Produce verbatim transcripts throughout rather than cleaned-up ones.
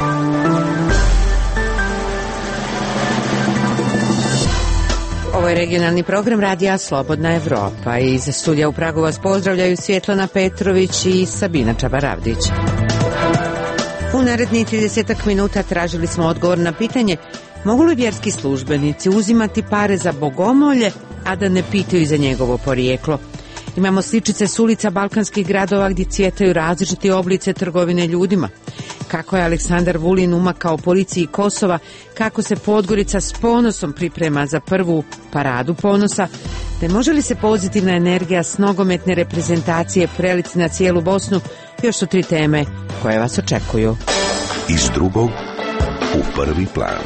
Ovo je regionalni program radija Slobodna Evropa. Iz studija u Pragu vas pozdravljaju Svjetlana Petrović i Sabina Čabaravdić. U narednih tridesetak minuta tražili smo odgovor na pitanje mogu li vjerski službenici uzimati pare za bogomolje, a da ne pitaju za njegovo porijeklo. Imamo sličice s ulica balkanskih gradova gdje cvjetaju različiti oblice trgovine ljudima. Kako je Aleksandar Vulin umakao policiji Kosova, kako se Podgorica s ponosom priprema za prvu paradu ponosa, te može li se pozitivna energija s nogometne reprezentacije preliti na cijelu Bosnu, još su tri teme koje vas očekuju. Iz drugog u prvi plan.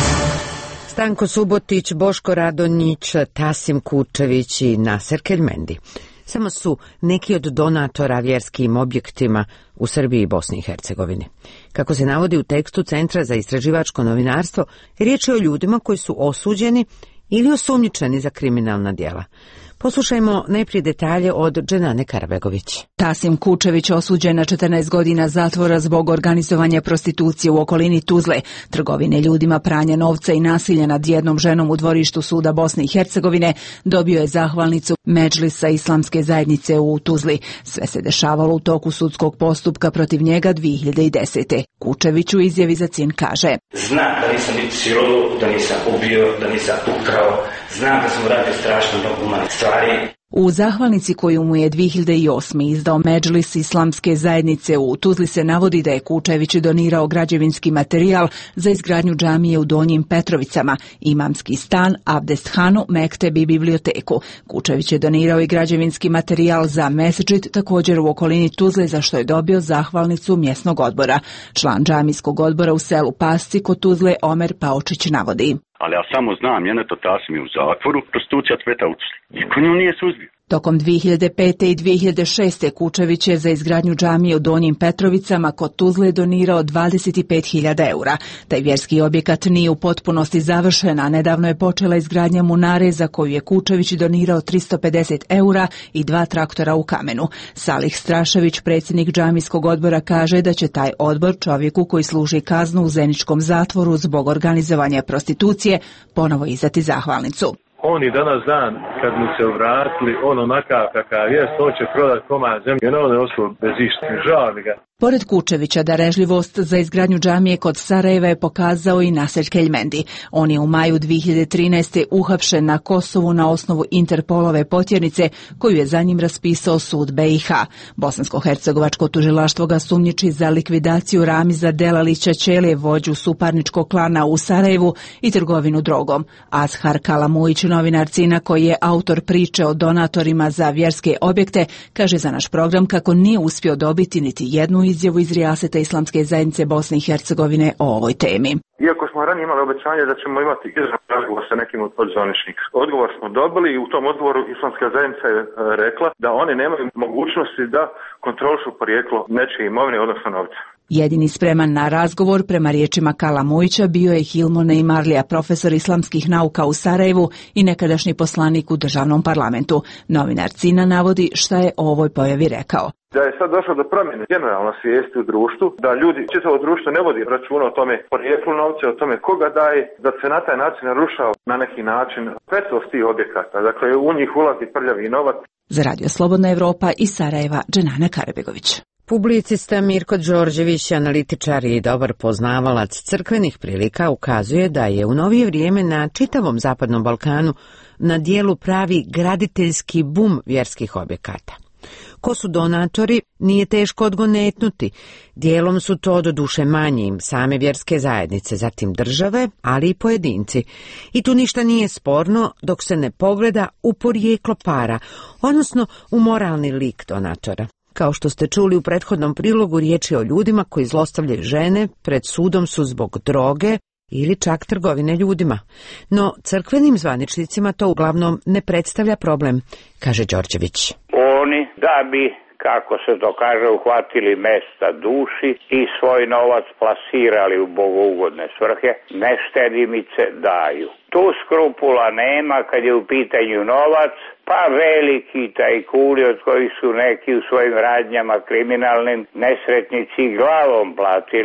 Stanko Subotić, Boško Radonjić, Tasim Kučević i Naser Keljmendi. Samo su neki od donatora vjerskim objektima u Srbiji i Bosni i Hercegovini. Kako se navodi u tekstu Centra za istraživačko novinarstvo, riječ je o ljudima koji su osuđeni ili osumnjičeni za kriminalna djela. Poslušajmo najprije detalje od Dženane Karabegović. Tasim Kučević osuđen na četrnaest godina zatvora zbog organizovanja prostitucije u okolini Tuzle, trgovine ljudima, pranja novca i nasilja nad jednom ženom u dvorištu suda Bosne i Hercegovine, dobio je zahvalnicu Medžlisa Islamske zajednice u Tuzli. Sve se dešavalo u toku sudskog postupka protiv njega dvije hiljade desete. Kučević u izjavi za C I N kaže: Znam da nisam niti silovao, da nisam ubio, da nisam ukrao, znam da sam uradio strašno humane stvari. U zahvalnici koju mu je dvije hiljade osme. izdao Medžlis Islamske zajednice u Tuzli se navodi da je Kučević donirao građevinski materijal za izgradnju džamije u Donjim Petrovicama, imamski stan, abdesthanu, mekteb i biblioteku. Kučević je donirao i građevinski materijal za mesdžid, također u okolini Tuzle, za što je dobio zahvalnicu mjesnog odbora. Član džamijskog odbora u selu Pasci kod Tuzle Omer Paučić navodi: Ali ja samo znam, Jeneto Tasim je u zatvoru, prostitucija cveta u Tuzli. Niko nju nije suzbio. Tokom dvije hiljade pete i dvije hiljade šeste. Kučević je za izgradnju džamije u Donjim Petrovicama kod Tuzle donirao dvadeset pet hiljada eura. Taj vjerski objekat nije u potpunosti završen, a nedavno je počela izgradnja munare za koju je Kučević donirao tristo pedeset eura i dva traktora u kamenu. Salih Strašević, predsjednik džamijskog odbora, kaže da će taj odbor čovjeku koji služi kaznu u Zeničkom zatvoru zbog organizovanja prostitucije ponovo izdati zahvalnicu. On i danas dan, kad mu se vratili, on onakav kakav jest, on će prodat komad zemlje, jer on je ostao bez išta. Žao mi ga. Pored Kučevića, darežljivost za izgradnju džamije kod Sarajeva je pokazao i Naser Keljmendi. On je u maju dvije hiljade trinaeste. uhapšen na Kosovu na osnovu Interpolove potjernice koju je za njim raspisao sud B i H. Bosansko-hercegovačko tužilaštvo ga sumnjiči za likvidaciju Ramiza Delalića Ćelije, vođu suparničkog klana u Sarajevu, i trgovinu drogom. Azhar Kalamujić, novinar C I N-a koji je autor priče o donatorima za vjerske objekte, kaže za naš program kako nije uspio dobiti niti jednu izjavu iz Rijaseta Islamske zajednice Bosne i Hercegovine o ovoj temi. Iako smo ranije imali obećanje da ćemo imati izravan razgovor sa nekim od podzvaničnika. Odgovor smo dobili i u tom odgovoru Islamska zajednica je rekla da oni nemaju mogućnosti da kontrolišu porijeklo nečije imovine, odnosno novca. Jedini spreman na razgovor, prema riječima Kalamujića, bio je Hilmone Imarlija, profesor islamskih nauka u Sarajevu i nekadašnji poslanik u državnom parlamentu. Novinar C I N-a navodi šta je o ovoj pojavi rekao. Da je sad došlo do promjene generalno svijesti u društvu, da ljudi, čitavo društvo ne vodi računa o tome porijeklu novca, o tome koga daje, da se na taj način narušava na neki način svetost tih objekata. Dakle, u njih ulazi prljavi novac. Za Radio Slobodna Evropa iz Sarajeva, Dženana Karabegović. Publicista Mirko Đorđević, analitičar i dobar poznavalac crkvenih prilika, ukazuje da je u novije vrijeme na čitavom Zapadnom Balkanu na dijelu pravi graditeljski bum vjerskih objekata. Ko su donatori, nije teško odgonetnuti. Dijelom su to doduše manjim same vjerske zajednice, zatim države, ali i pojedinci. I tu ništa nije sporno dok se ne pogleda u porijeklo para, odnosno u moralni lik donatora. Kao što ste čuli u prethodnom prilogu, riječ je o ljudima koji zlostavljaju žene, pred sudom su zbog droge ili čak trgovine ljudima. No, crkvenim zvaničnicima to uglavnom ne predstavlja problem, kaže Đorđević. Oni da bi, kako se to kaže, uhvatili mesta duši i svoj novac plasirali u bogougodne svrhe, neštedimice daju. Tu skrupula nema kad je u pitanju novac, pa veliki tajkuni od kojih su neki u svojim radnjama kriminalnim nesretnici glavom platili,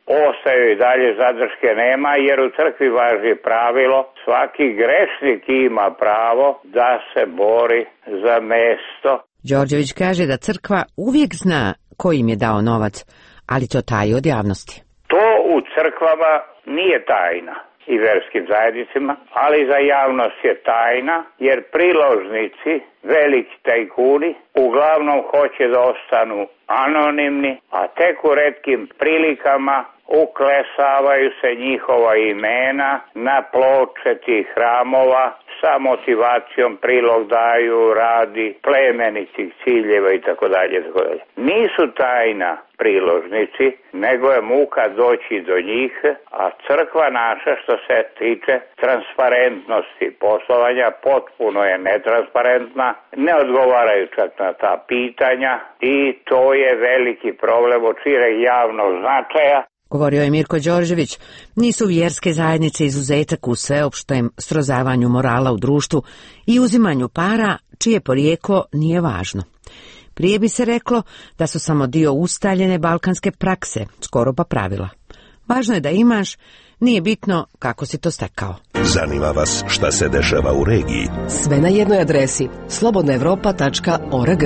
ostaju i dalje zadrške nema, jer u crkvi važi pravilo, svaki grešnik ima pravo da se bori za mesto. Đorđević kaže da crkva uvijek zna ko im je dao novac, ali to taji od javnosti. To u crkvama nije tajna i verskim zajednicama, ali za javnost je tajna, jer priložnici, veliki tajkuni, uglavnom hoće da ostanu anonimni, a tek u retkim prilikama uklesavaju se njihova imena na ploče tih hramova, sa motivacijom prilog daju radi plemenitih ciljeva i tako dalje. Nisu tajna priložnici, nego je muka doći do njih, a crkva naša što se tiče transparentnosti poslovanja potpuno je netransparentna, ne odgovaraju čak na ta pitanja i to je veliki problem od šireg javnog značaja. Govorio je Mirko Đorđević, nisu vjerske zajednice izuzetak u sveopštem srozavanju morala u društvu i uzimanju para čije porijeklo nije važno. Prije bi se reklo da su samo dio ustaljene balkanske prakse, skoro pa pravila. Važno je da imaš, nije bitno kako si to stekao. Zanima vas šta se dešava u regiji? Sve na jednoj adresi slobodna evropa tačka org.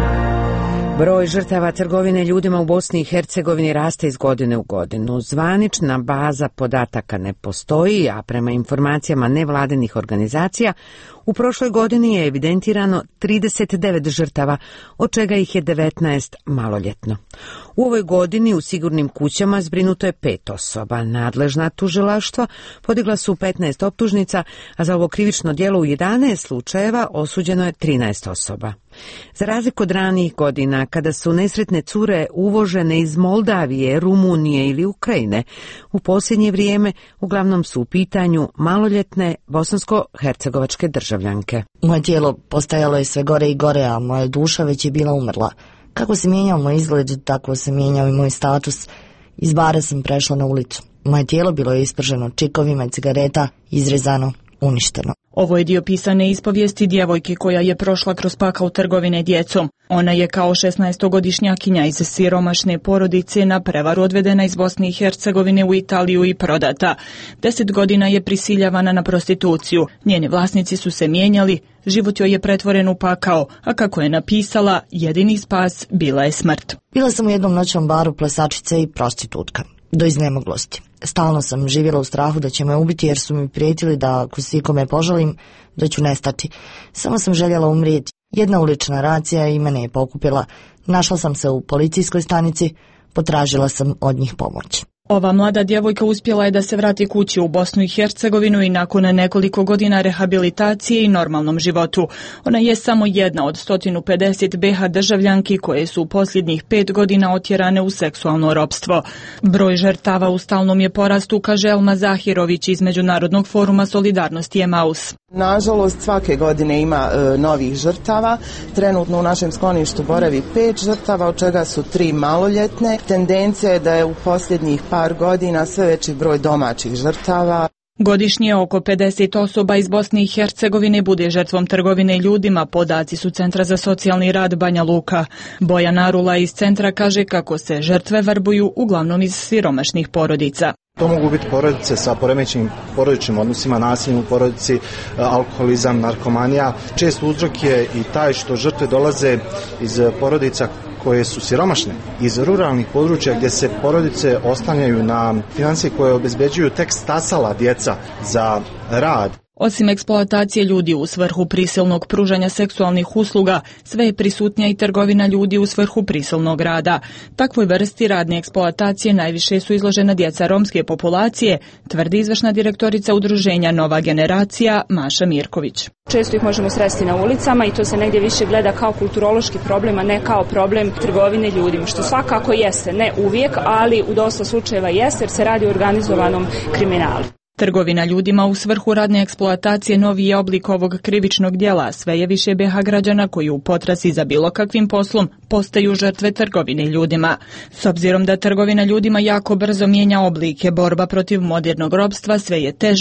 Broj žrtava trgovine ljudima u Bosni i Hercegovini raste iz godine u godinu. Zvanična baza podataka ne postoji, a prema informacijama nevladinih organizacija, u prošloj godini je evidentirano trideset devet žrtava, od čega ih je devetnaest maloljetno. U ovoj godini u sigurnim kućama zbrinuto je pet osoba. Nadležna tužilaštva podigla su petnaest optužnica, a za ovo krivično djelo u jedanaest slučajeva osuđeno je trinaest osoba. Za razliku od ranijih godina, kada su nesretne cure uvožene iz Moldavije, Rumunije ili Ukrajine, u posljednje vrijeme uglavnom su u pitanju maloljetne bosansko-hercegovačke državljanke. Moje tijelo postajalo je sve gore i gore, a moja duša već je bila umrla. Kako se mijenjao moj izgled, tako se mijenjao i moj status. Iz bara sam prešla na ulicu. Moje tijelo bilo je isprženo čikovima i cigareta, izrezano, uništeno. Ovo je dio pisane ispovijesti djevojke koja je prošla kroz pakao trgovine djecom. Ona je kao šesnaestogodišnjakinja iz siromašne porodice na prevaru odvedena iz Bosne i Hercegovine u Italiju i prodata. Deset godina je prisiljavana na prostituciju. Njeni vlasnici su se mijenjali, život joj je pretvoren u pakao, a kako je napisala, jedini spas bila je smrt. Bila sam u jednom noćnom baru plesačica i prostitutka. Do iznemoglosti. Stalno sam živjela u strahu da će me ubiti jer su mi prijetili da ako se ikome požalim, da ću nestati. Samo sam željela umrijeti. Jedna ulična racija i mene je pokupila. Našla sam se u policijskoj stanici, potražila sam od njih pomoć. Ova mlada djevojka uspjela je da se vrati kući u Bosnu i Hercegovinu i nakon nekoliko godina rehabilitacije i normalnom životu. Ona je samo jedna od sto pedeset be ha državljanki koje su u posljednjih pet godina otjerane u seksualno ropstvo. Broj žrtava u stalnom je porastu, kaže Elma Zahirović iz Međunarodnog foruma solidarnosti Emaus. Nažalost, svake godine ima e, novih žrtava. Trenutno u našem skloništu boravi pet žrtava, od čega su tri maloljetne. Tendencija je da je u posljednjih par godina sve veći broj domaćih žrtava. Godišnje oko pedeset osoba iz Bosne i Hercegovine bude žrtvom trgovine ljudima, podaci su Centra za socijalni rad Banja Luka. Bojan Arula iz centra kaže kako se žrtve vrbuju uglavnom iz siromašnih porodica. To mogu biti porodice sa poremećenim porodičnim odnosima, nasiljem u porodici, alkoholizam, narkomanija. Čest uzrok je i taj što žrtve dolaze iz porodica koje su siromašne, iz ruralnih područja gdje se porodice oslanjaju na financije koje obezbeđuju tek stasala djeca za rad. Osim eksploatacije ljudi u svrhu prisilnog pružanja seksualnih usluga, sve je prisutnija i trgovina ljudi u svrhu prisilnog rada. Takvoj vrsti radne eksploatacije najviše su izložena djeca romske populacije, tvrdi izvršna direktorica udruženja Nova generacija Maša Mirković. Često ih možemo sresti na ulicama i to se negdje više gleda kao kulturološki problem, a ne kao problem trgovine ljudima, što svakako jeste, ne uvijek, ali u dosta slučajeva jeste jer se radi o organizovanom kriminalu. Trgovina ljudima u svrhu radne eksploatacije novi je oblik ovog krivičnog djela. Sve je više be ha građana koji u potrazi za bilo kakvim poslom postaju žrtve trgovine ljudima. S obzirom da trgovina ljudima jako brzo mijenja oblike, borba protiv modernog ropstva sve je teža,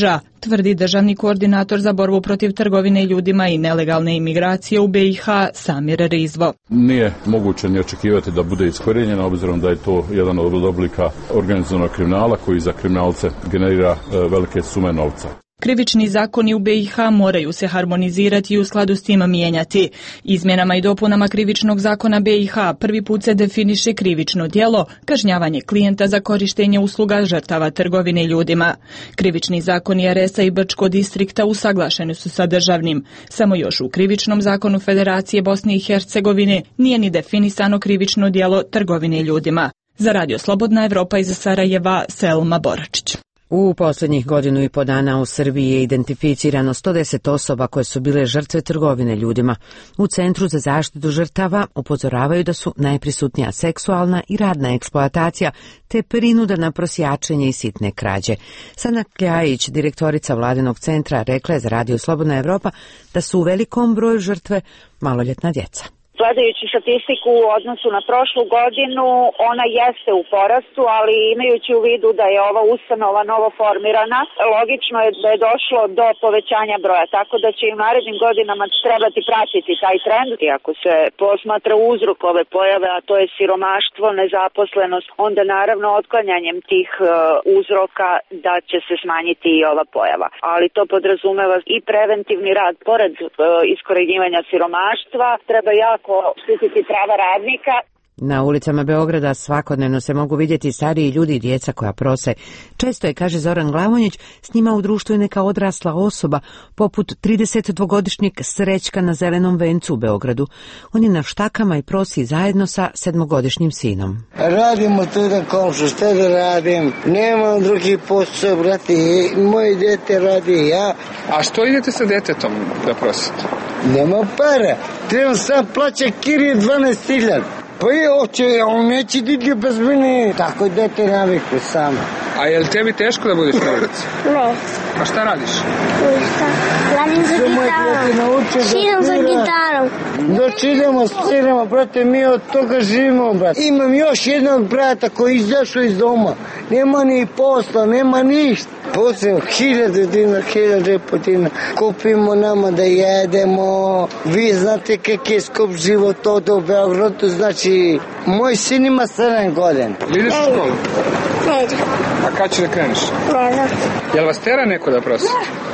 tvrdi državni koordinator za borbu protiv trgovine ljudima i nelegalne imigracije u B i H Samir Rizvo. Nije moguće ni očekivati da bude iskorijenjena, obzirom da je to jedan od oblika organizovanog kriminala koji za kriminalce generira velike sume novca. Krivični zakoni u B i H moraju se harmonizirati i u skladu s tim mijenjati. Izmjenama i dopunama krivičnog zakona B i H prvi put se definiše krivično djelo kažnjavanje klijenta za korištenje usluga žrtava trgovine ljudima. Krivični zakoni R S-a i Brčko distrikta usaglašeni su sa državnim. Samo još u krivičnom zakonu Federacije Bosne i Hercegovine nije ni definisano krivično djelo trgovine ljudima. Za Radio Slobodna Evropa iz Sarajeva, Selma Boračić. U posljednjih godinu i po dana u Srbiji je identificirano sto deset osoba koje su bile žrtve trgovine ljudima. U Centru za zaštitu žrtava upozoravaju da su najprisutnija seksualna i radna eksploatacija te prinuda na prosjačenje i sitne krađe. Sana Kljajić, direktorica Vladinog centra, rekla je za Radio Slobodna Evropa da su u velikom broju žrtve maloljetna djeca. Gledajući statistiku u odnosu na prošlu godinu, ona jeste u porastu, ali imajući u vidu da je ova ustanova novo formirana, logično je da je došlo do povećanja broja, tako da će i u narednim godinama trebati pratiti taj trend. I ako se posmatra uzrok ove pojave, a to je siromaštvo, nezaposlenost, onda naravno otklanjanjem tih uh, uzroka da će se smanjiti i ova pojava. Ali to podrazumeva i preventivni rad, pored uh, iskorenjivanja siromaštva, treba jako štititi prava radnika. Na ulicama Beograda svakodnevno se mogu vidjeti stariji ljudi i djeca koja prose. Često je, kaže Zoran Glavonjić, s njima u društvu je neka odrasla osoba, poput tridesetdvogodišnjeg Srećka na Zelenom vencu u Beogradu. On je na štakama i prosi zajedno sa sedmogodišnjim sinom. Radimo tu da komšu, šta da radim? Nemam drugi posao, brate, moje dete radi ja. A što idete sa detetom da prosite? Nema para, trebam sam plaća kirije dvanaest hiljada. Pa je, oće, on neće diti bez mene. Tako dete navikli sam. A je li tebi teško da budeš na ulici? Ne. A šta radiš? Ništa. Radim za gitarom. Sviram za gitarom. Doći idemo, sviramo, brate, mi od toga živimo, brate. Imam još jednog brata koji je izašao iz doma. Nema ni posla, nema ništa. Posljedno, hiljade dina, hiljade po dina. Kupimo nama da jedemo. Vi znate kak je skup život ovdje u Beogradu, znači, moj sin ima sedam godina. Ideš u školu? Ne idem. A kad ćeš da kreneš? Ne znam. Jel vas tera neko da prosi?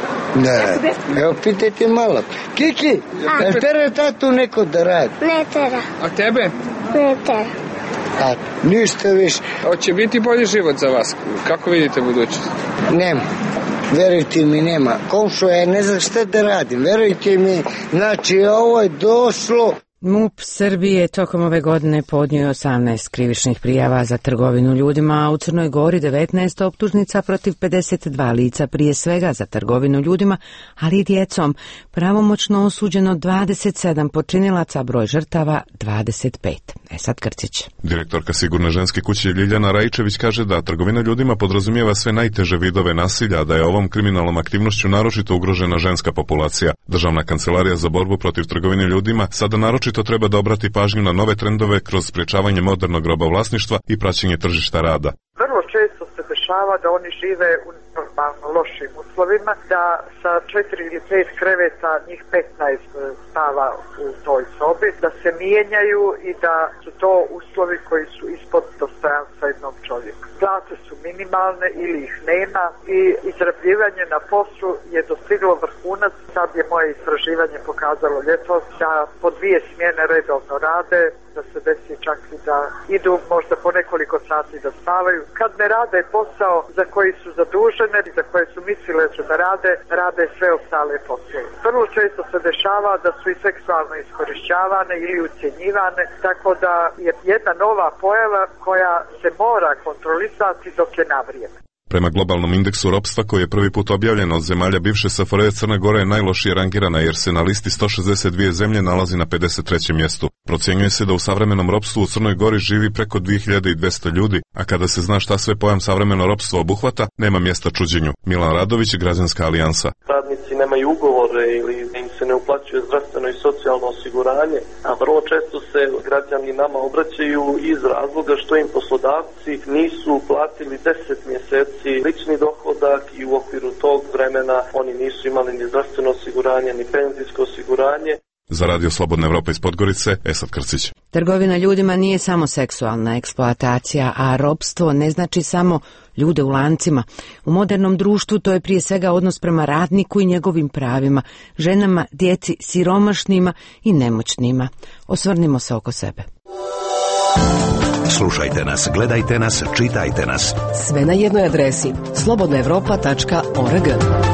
Ne. Evo, pitajte malo. Kiki, jel tera tatu neko da radi? Ne tera. A tebe? Ne tera. A, ništa više. Hoće biti bolji život za vas. Kako vidite budućnost? Nema. Verujte mi, nema. Komšo, ja ne znam šta da radim. Verujte mi, znači ovo je došlo. MUP Srbije tokom ove godine podnio je osamnaest krivičnih prijava za trgovinu ljudima, a u Crnoj Gori devetnaest optužnica protiv pedeset dva lica, prije svega za trgovinu ljudima, ali i djecom. Pravomoćno osuđeno dvadeset sedam počinilaca, broj žrtava dvadeset pet. Esad Krcić. Direktorka Sigurne ženske kuće Ljiljana Rajčević kaže da trgovina ljudima podrazumijeva sve najteže vidove nasilja, da je ovom kriminalnom aktivnošću naročito ugrožena ženska populacija. Državna kancelarija za borbu protiv trgovine ljudima sada naročito treba da obrati pažnju na nove trendove kroz sprječavanje modernog robovlasništva i praćenje tržišta rada. Vrlo često se dešava da oni žive u normalno lošim uslovima, da sa četiri ili pet kreveta njih petnaest spava u toj sobi, da se mijenjaju i da su to uslovi koji su ispod dostojanstva jednog čovjeka. Plate su minimalne ili ih nema i izrabljivanje na poslu je dostiglo vrhunac. Sad je moje istraživanje pokazalo ljetos da po dvije smjene redovno rade, da se desi čak i da idu možda po nekoliko sati da spavaju. Kad ne rade posao za koji su zadužene i za koje su mislile da rade, rade sve ostale poslove. Vrlo često se dešava da su i seksualno iskorišćavane ili ucjenjivane, tako da je jedna nova pojava koja se mora kontrolisati dok je na vrijeme. Prema globalnom indeksu ropstva koji je prvi put objavljen od zemalja bivše S F R J, Crna Gora je najlošije rangirana jer se na listi sto šezdeset dvije zemlje nalazi na pedeset trećem mjestu. Procjenjuje se da u savremenom ropstvu u Crnoj Gori živi preko dvije hiljade dvjesto ljudi, a kada se zna šta sve pojam savremeno ropstvo obuhvata, nema mjesta čuđenju. Milan Radović, Građanska alijansa. Radnici nemaju ugovore ili im se ne uplaćuje zdravstveno i socijalno socijalno osiguranje, a vrlo često se građani nama obraćaju iz razloga što im poslodavci nisu platili deset mjeseci lični dohodak i u okviru tog vremena oni nisu imali ni zdravstveno osiguranje, ni penzijsko osiguranje. Za Radio Slobodna Evropa iz Podgorice, Esad Krcić. Trgovina ljudima nije samo seksualna eksploatacija, a ropstvo ne znači samo ljude u lancima. U modernom društvu to je prije svega odnos prema radniku i njegovim pravima, ženama, djeci, siromašnima i nemoćnima. Osvrnimo se oko sebe. Slušajte nas, gledajte nas, čitajte nas. Sve na jednoj adresi slobodna evropa tačka org.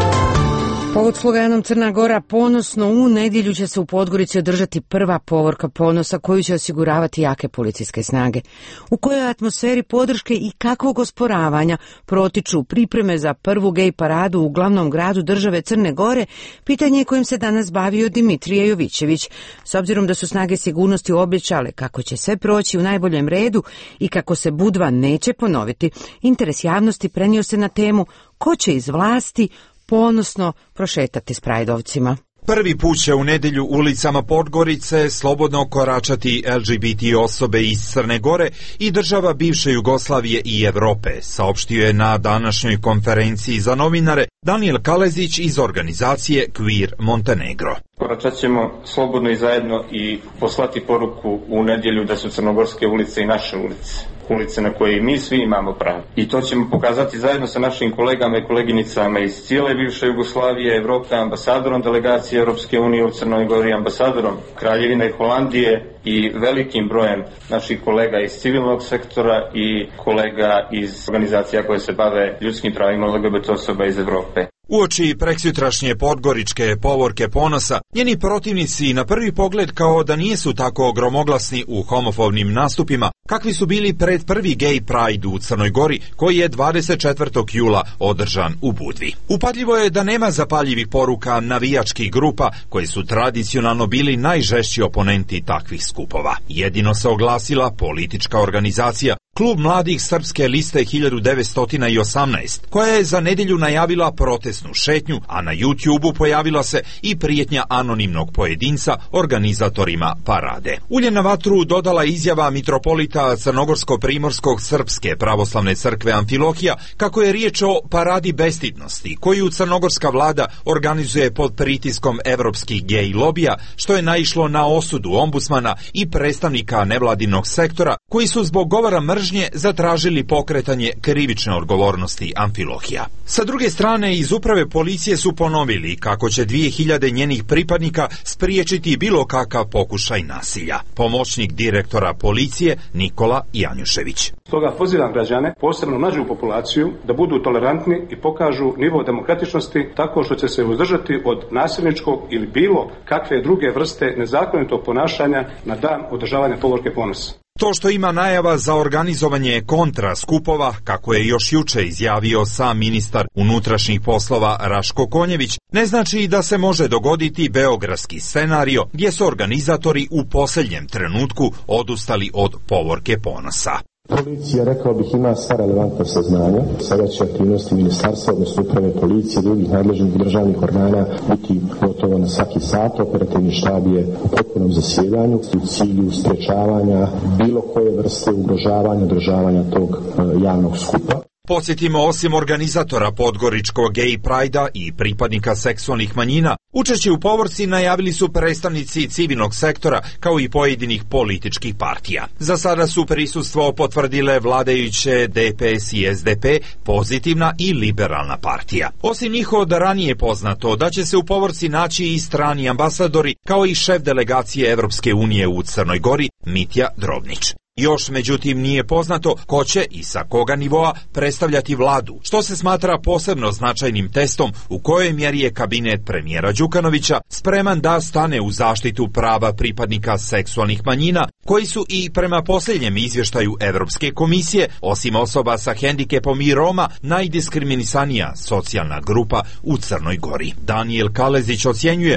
Pod sloganom Crna Gora ponosno, u nedjelju će se u Podgorici održati prva povorka ponosa koju će osiguravati jake policijske snage. U kojoj atmosferi podrške i kakvog osporavanja protiču pripreme za prvu gej paradu u glavnom gradu države Crne Gore, pitanje kojim se danas bavio Dimitrije Jovićević. S obzirom da su snage sigurnosti obećale kako će sve proći u najboljem redu i kako se Budva neće ponoviti, interes javnosti prenio se na temu ko će iz vlasti ponosno prošetati s prajdovcima. Prvi put će u nedjelju ulicama Podgorice slobodno koračati L G B T osobe iz Crne Gore i država bivše Jugoslavije i Evrope, saopštio je na današnjoj konferenciji za novinare Daniel Kalezić iz organizacije Queer Montenegro. Koračat ćemo slobodno i zajedno i poslati poruku u nedjelju da su crnogorske ulice i naše ulice. Ulice na koje mi svi imamo pravo. I to ćemo pokazati zajedno sa našim kolegama i koleginicama iz cijele bivše Jugoslavije, Evrope, ambasadorom delegacije Europske unije u Crnoj Gori, ambasadorom Kraljevine Holandije i velikim brojem naših kolega iz civilnog sektora i kolega iz organizacija koje se bave ljudskim pravima L G B T osoba iz Evrope. Uoči preksutrašnje podgoričke povorke ponosa, njeni protivnici na prvi pogled kao da nisu tako gromoglasni u homofobnim nastupima, kakvi su bili pred prvi Gay Pride u Crnoj Gori, koji je dvadeset četvrtog jula održan u Budvi. Upadljivo je da nema zapaljivih poruka navijačkih grupa, koji su tradicionalno bili najžešći oponenti takvih skupova. Jedino se oglasila politička organizacija Klub mladih Srpske liste hiljadu devetsto osamnaest, koja je za nedjelju najavila protestnu šetnju, a na YouTubeu pojavila se i prijetnja anonimnog pojedinca organizatorima parade. Ulje na vatru dodala izjava mitropolita Crnogorsko-Primorskog Srpske pravoslavne crkve Amfilohija kako je riječ o paradi bestidnosti koju crnogorska vlada organizuje pod pritiskom evropskih gej lobija, što je naišlo na osudu ombudsmana i predstavnika nevladinog sektora koji su zbog govora mržnje zatražili pokretanje krivične odgovornosti Amfilohija. Sa druge strane, iz uprave policije su ponovili kako će dvije hiljade njenih pripadnika spriječiti bilo kakav pokušaj nasilja. Pomoćnik direktora policije Nikola Janjušević. Stoga pozivam građane, posebno mlađu populaciju, da budu tolerantni i pokažu nivo demokratičnosti tako što će se uzdržati od nasilničkog ili bilo kakve druge vrste nezakonitog ponašanja na dan održavanja povorke ponosa. To što ima najava za organizovanje kontra skupova, kako je još juče izjavio sam ministar unutrašnjih poslova Raško Konjević, ne znači da se može dogoditi beogradski scenario gdje su organizatori u posljednjem trenutku odustali od povorke ponosa. Policija, rekao bih, ima sva relevantna saznanja. Sada će aktivnosti ministarstva, odnosno uprave policije i drugih nadležnih državnih organa biti gotovo na svaki sat. Operativni štab je u potpunom zasjedanju u cilju sprečavanja bilo koje vrste ugrožavanja, održavanja tog uh, javnog skupa. Podsjetimo, osim organizatora podgoričkog Gay Pride-a i pripadnika seksualnih manjina, učešće u povorci najavili su predstavnici civilnog sektora kao i pojedinih političkih partija. Za sada su prisustvo potvrdile vladajuće D P S i S D P, Pozitivna i Liberalna partija. Osim njih od ranije poznato da će se u povorci naći i strani ambasadori kao i šef delegacije Evropske unije u Crnoj Gori Mitja Drobnić. Još, međutim, nije poznato ko će i sa koga nivoa predstavljati vladu, što se smatra posebno značajnim testom u kojoj mjeri je kabinet premijera Đukanovića spreman da stane u zaštitu prava pripadnika seksualnih manjina, koji su i prema posljednjem izvještaju Evropske komisije, osim osoba sa hendikepom i Roma, najdiskriminisanija socijalna grupa u Crnoj Gori. Daniel Kalezić ocjenjuje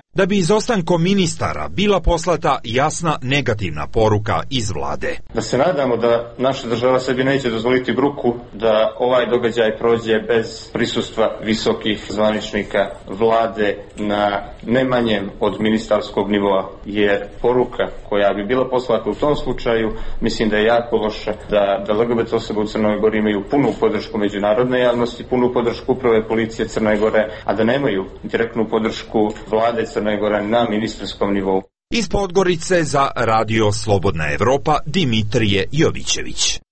da bi izostankom ministara bila poslata jasna negativna poruka iz vlade. Da se nadamo da naša država sebi neće dozvoliti bruku, da ovaj događaj prođe bez prisustva visokih zvaničnika vlade na ne manjem od ministarskog nivoa, jer poruka koja bi bila poslata u tom slučaju mislim da je jako loša, da, da L G B T osobe u Crnoj Gori imaju punu podršku međunarodne javnosti, punu podršku uprave policije Crne Gore, a da nemaju direktnu podršku vlade Crne Gore na ministarskom nivou. Iz Podgorice za Radio Slobodna Evropa Dimitrije Jovićević.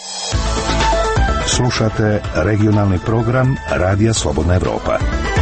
Slušate regionalni program Radija Slobodna Evropa.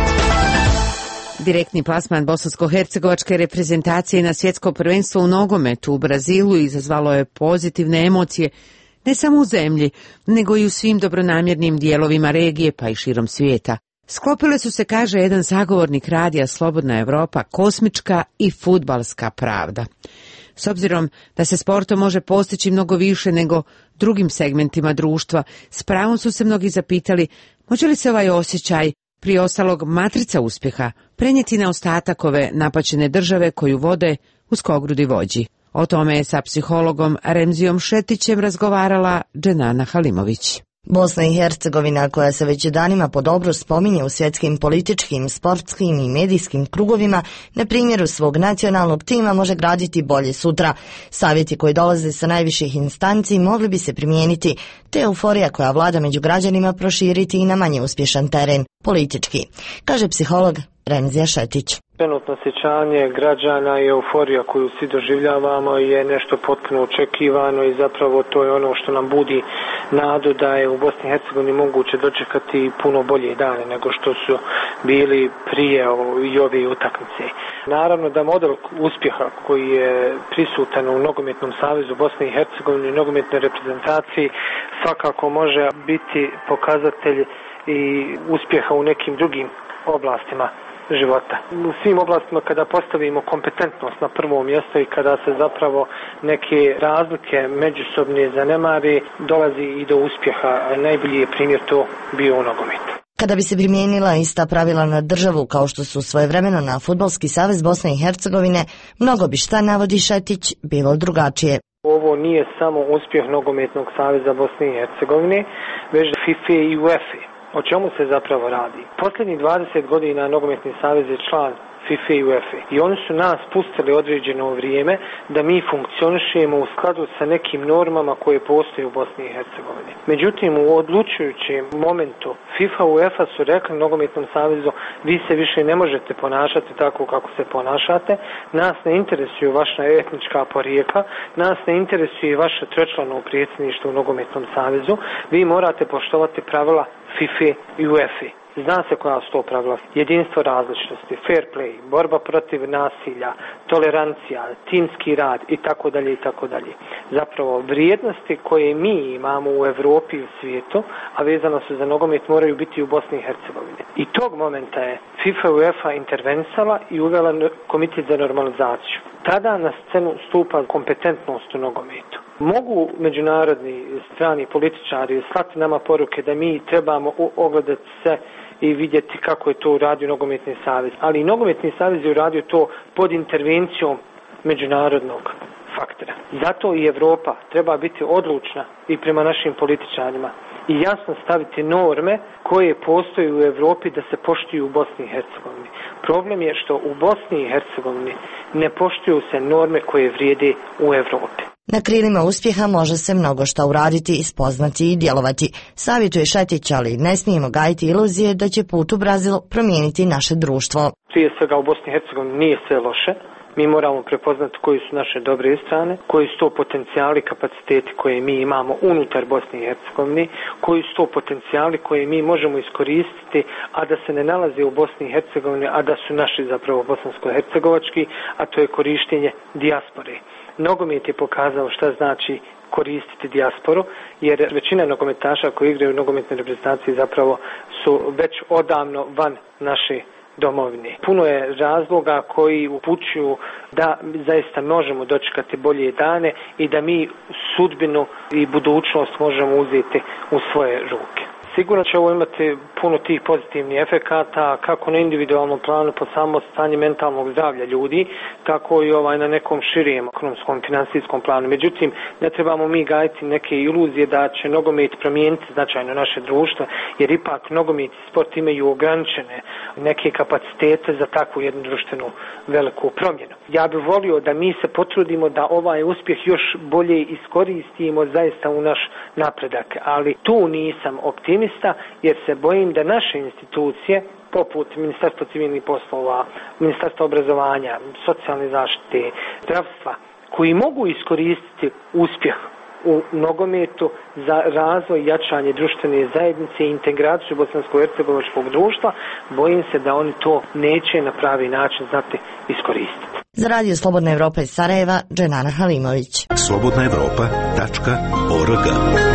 Direktni plasman bosansko-hercegovačke reprezentacije na svjetsko prvenstvo u nogometu u Brazilu izazvalo je pozitivne emocije ne samo u zemlji, nego i u svim dobronamjernim dijelovima regije pa i širom svijeta. Sklopile su se, kaže jedan sagovornik Radija Slobodna Evropa, kosmička i fudbalska pravda. S obzirom da se sportom može postići mnogo više nego drugim segmentima društva, s pravom su se mnogi zapitali može li se ovaj osjećaj, prije ostalog matrica uspjeha, prenijeti na ostatak ove napaćene države koju vode uskogrudi vođi. O tome je sa psihologom Remzijom Šetićem razgovarala Dženana Halimović. Bosna i Hercegovina, koja se već danima podobro spominje u svjetskim političkim, sportskim i medijskim krugovima, na primjeru svog nacionalnog tima može graditi bolje sutra. Savjeti koji dolaze sa najviših instanci mogli bi se primijeniti, te euforija koja vlada među građanima proširiti i na manje uspješan teren, politički, kaže psiholog Remzija Šetić. Trenutno osjećanje građana i euforija koju svi doživljavamo je nešto potpuno očekivano i zapravo to je ono što nam budi nadu da je u Bosni i Hercegovini moguće dočekati puno bolje dane nego što su bili prije i ove utakmice. Naravno da model uspjeha koji je prisutan u Nogometnom savezu Bosne i Hercegovine i nogometnoj reprezentaciji svakako može biti pokazatelj i uspjeha u nekim drugim oblastima života. U svim oblastima kada postavimo kompetentnost na prvo mjesto i kada se zapravo neke razlike međusobne zanemari, dolazi i do uspjeha. Najbolji je primjer to bio u nogometu. Kada bi se primijenila ista pravila na državu kao što su svojevremeno na Fudbalski savez Bosne i Hercegovine, mnogo bi, šta navodi Šetić, bilo drugačije. Ovo nije samo uspjeh Nogometnog saveza Bosne i Hercegovine, već FIFA i UEFA. O čemu se zapravo radi? Posljednjih dvadeset godina Nogometni savez je član FIFA i UEFA i oni su nas pustili određeno vrijeme da mi funkcionišemo u skladu sa nekim normama koje postoje u Bosni i Hercegovini. Međutim, u odlučujućem momentu FIFA i UEFA su rekli Nogometnom savezu vi se više ne možete ponašati tako kako se ponašate, nas ne interesuju vaša etnička porijekla, nas ne interesuje vaše tročlano predsjedništvo u Nogometnom savezu, vi morate poštovati pravila FIFA i UEFA. Zna se koja su to pravila: jedinstvo različitosti, fair play, borba protiv nasilja, tolerancija, timski rad i tako dalje i tako dalje. Zapravo vrijednosti koje mi imamo u Europi i u svijetu, a vezano su za nogomet, moraju biti u Bosni i Hercegovini. I tog momenta je FIFA i UEFA intervenisala i uvela komitet za normalizaciju. Tada na scenu stupa kompetentnost u nogometu. Mogu međunarodni strani političari slati nama poruke da mi trebamo ogledati se i vidjeti kako je to uradio Nogometni savez. Ali i Nogometni savez je uradio to pod intervencijom međunarodnog faktora. Zato i Europa treba biti odlučna i prema našim političarima i jasno staviti norme koje postoje u Europi da se poštuju u Bosni i Hercegovini. Problem je što u Bosni i Hercegovini ne poštuju se norme koje vrijede u Europi. Na krilima uspjeha može se mnogo šta uraditi, spoznati i djelovati. Savjetuje Šetić, ali ne smijemo gajiti iluzije da će put u Brazil promijeniti naše društvo. Prije svega u Bosni i Hercegovini nije sve loše. Mi moramo prepoznati koji su naše dobre strane, koji su to potencijali, kapaciteti koje mi imamo unutar Bosne i Hercegovine, koji su to potencijali koje mi možemo iskoristiti, a da se ne nalaze u Bosni i Hercegovini, a da su naši zapravo bosansko-hercegovački, a to je korištenje dijaspore. Nogomet je pokazao šta znači koristiti dijasporu, jer većina nogometaša koji igraju u nogometnoj reprezentaciji zapravo su već odavno van naše domovine. Puno je razloga koji upućuju da zaista možemo dočekati bolje dane i da mi sudbinu i budućnost možemo uzeti u svoje ruke. Sigurno će ovo imati puno tih pozitivnih efekata, kako na individualnom planu, po samo stanje mentalnog zdravlja ljudi, tako i ovaj na nekom širijem ekonomskom, financijskom planu. Međutim, ne trebamo mi gajiti neke iluzije da će nogomet promijeniti značajno naše društvo, jer ipak nogomet i sport imaju ograničene neke kapacitete za takvu jednu društvenu veliku promjenu. Ja bih volio da mi se potrudimo da ovaj uspjeh još bolje iskoristimo zaista u naš napredak, ali tu nisam optimista jer se bojim da naše institucije poput Ministarstva civilnih poslova, Ministarstva obrazovanja, socijalne zaštite, zdravstva, koji mogu iskoristiti uspjeh u nogometu za razvoj i jačanje društvene zajednice i integraciju bosansko-hercegovačkog društva, bojim se da oni to neće na pravi način znati iskoristiti. Za Radio Slobodna Evropa iz Sarajeva, Dženana Halimović. slobodna evropa tačka org.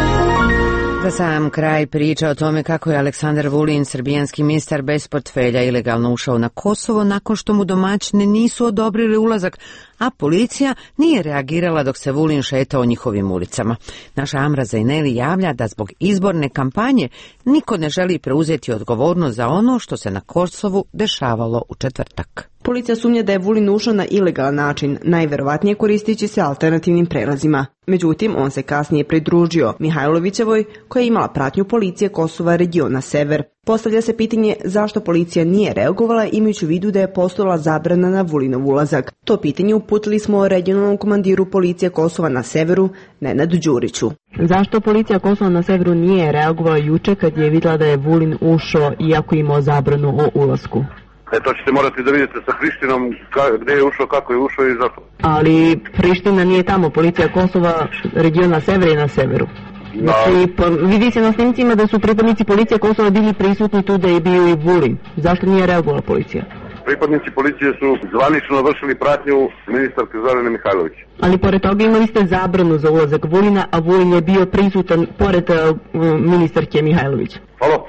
Za sam kraj priča o tome kako je Aleksandar Vulin, srbijanski ministar bez portfelja, ilegalno ušao na Kosovo nakon što mu domaćini nisu odobrili ulazak, a policija nije reagirala dok se Vulin šetao njihovim ulicama. Naša Amra Zajneli javlja da zbog izborne kampanje niko ne želi preuzeti odgovornost za ono što se na Kosovu dešavalo u četvrtak. Policija sumnja da je Vulin ušao na ilegalan način, najverovatnije koristeći se alternativnim prelazima. Međutim, on se kasnije pridružio Mihajlovićevoj, koja je imala pratnju policije Kosova regiona Sever. Postavlja se pitanje zašto policija nije reagovala imajući u vidu da je postojala zabrana na Vulinov ulazak. To pitanje uputili smo regionalnom komandiru policije Kosova na Severu, Nenadu Đuriću. Zašto policija Kosova na Severu nije reagovala juče kad je vidjela da je Vulin ušao iako imao zabranu o ulasku? E, to ćete morati da vidite sa Prištinom gdje je ušao, kako je ušao i zato. Ali Priština nije tamo, policija Kosova regiona Sever je na severu. Znači, pa, vidi se na snimcima da su pripadnici policije Kosova bili prisutni tu da je bio i Vulin. Zašto nije reagovala policija? Pripadnici policije su zvanično vršili pratnju ministarke Zorane Mihajlović. Ali pored toga imali ste zabranu za ulazak Vulina, a Vulin je bio prisutan pored uh, ministarke Mihajlović. Halo?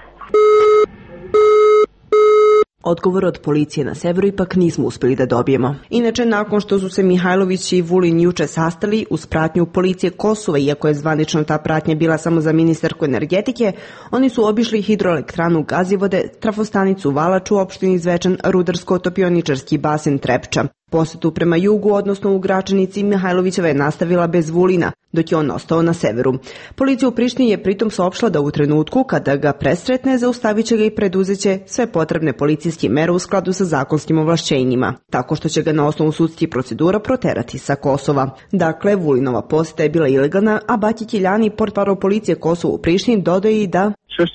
Odgovor od policije na Severu ipak nismo uspjeli da dobijemo. Inače, nakon što su se Mihajlović i Vulin juče sastali uz pratnju policije Kosova, iako je zvanično ta pratnja bila samo za ministarku energetike, oni su obišli hidroelektranu Gazivode, trafostanicu Valač u opštini Zvečan, rudarsko-topioničarski basen Trepča. Posetu prema jugu, odnosno u Gračanici, Mihajlovićeva je nastavila bez Vulina, dok je on ostao na severu. Policija u Prištini je pritom saopštila da u trenutku kada ga presretne, zaustavit će ga i preduzeće sve potrebne policijske mere u skladu sa zakonskim ovlašćenjima, tako što će ga na osnovu sudskih procedura proterati sa Kosova. Dakle, Vulinova poseta je bila ilegalna, a Baki Kiljani, portparol policije Kosova u Prištini, dodaje i da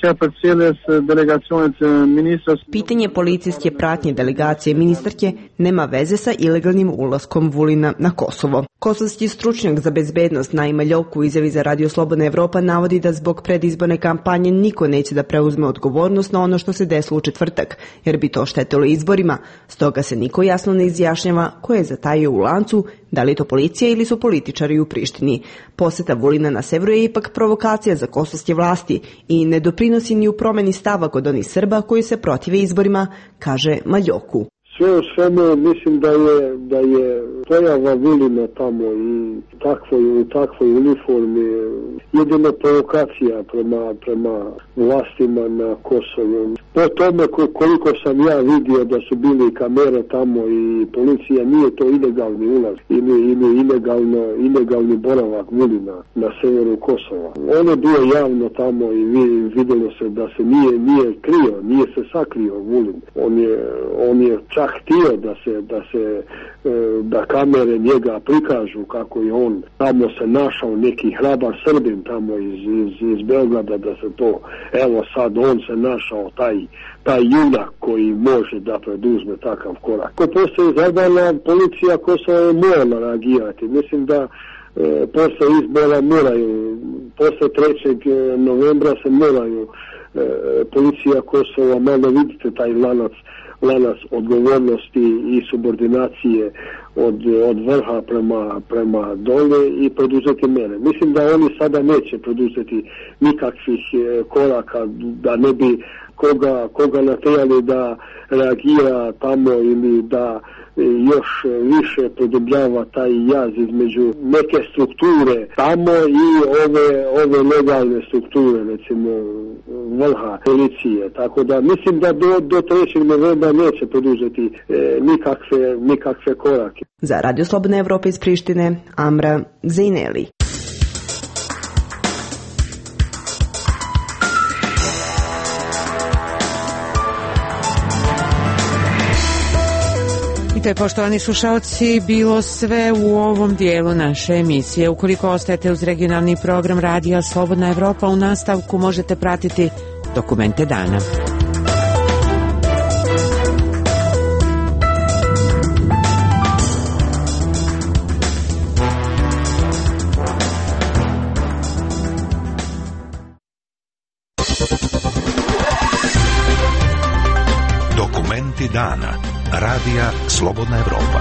pitanje policijske pratnje delegacije ministarke nema veze sa ilegalnim ulaskom Vulina na Kosovo. Kosovski stručnjak za bezbednost Naima Ljok u izjavi za Radio Slobodna Evropa navodi da zbog predizborne kampanje niko neće da preuzme odgovornost na ono što se desilo u četvrtak, jer bi to štetilo izborima. Stoga se niko jasno ne izjašnjava ko je zatajio u lancu, da li je to policija ili su političari u Prištini. Poseta Vulina na severu je ipak provokacija za kosovske vlasti i ne doprinosi ni u promeni stava kod onih Srba koji se protive izborima, kaže Maljoku. Sve u svemu mislim da je, da je pojava Vulina tamo i takvoj, u takvoj uniformi jedina provokacija prema, prema vlastima na Kosovu. Po tome koliko sam ja vidio da su bili kamere tamo i policija, nije to ilegalni ulaz ili, ili ilegalno, ilegalni boravak Vulina na severu Kosova. On je bio javno tamo i vidjelo se da se nije, nije krio, nije se sakrio Vulin. On je, on je čak htio da se, da se da kamere njega prikažu kako je on tamo se našao neki hrabar Srbin tamo iz, iz, iz Beograda, da se to, evo sad on se našao taj, taj junak koji može da preduzme takav korak. Ko postoji zadana, policija Kosova je morala reagirati. Mislim da e, posle izbora moraju, posle trećeg novembra se moraju e, policija Kosova, malo vidite taj lanac lanac odgovornosti i subordinacije od, od vrha prema, prema dole i poduzeti mjere. Mislim da oni sada neće poduzeti nikakvih koraka da ne bi koga, koga natjerali da reagira tamo ili da još više produbljava taj jaz između neke strukture tamo i ove, ove legalne strukture, recimo vrha policije. Tako da mislim da do, do trećeg novembra neće poduzeti e, nikakve, nikakve korake. Za Radio Slobodna Evropa iz Prištine, Amra Zejneli. To je, poštovani slušalci, bilo sve u ovom dijelu naše emisije. Ukoliko ostajete uz regionalni program Radija Slobodna Evropa, u nastavku možete pratiti Dokumente dana. Dokumenti dana. Radija Slobodna Evropa.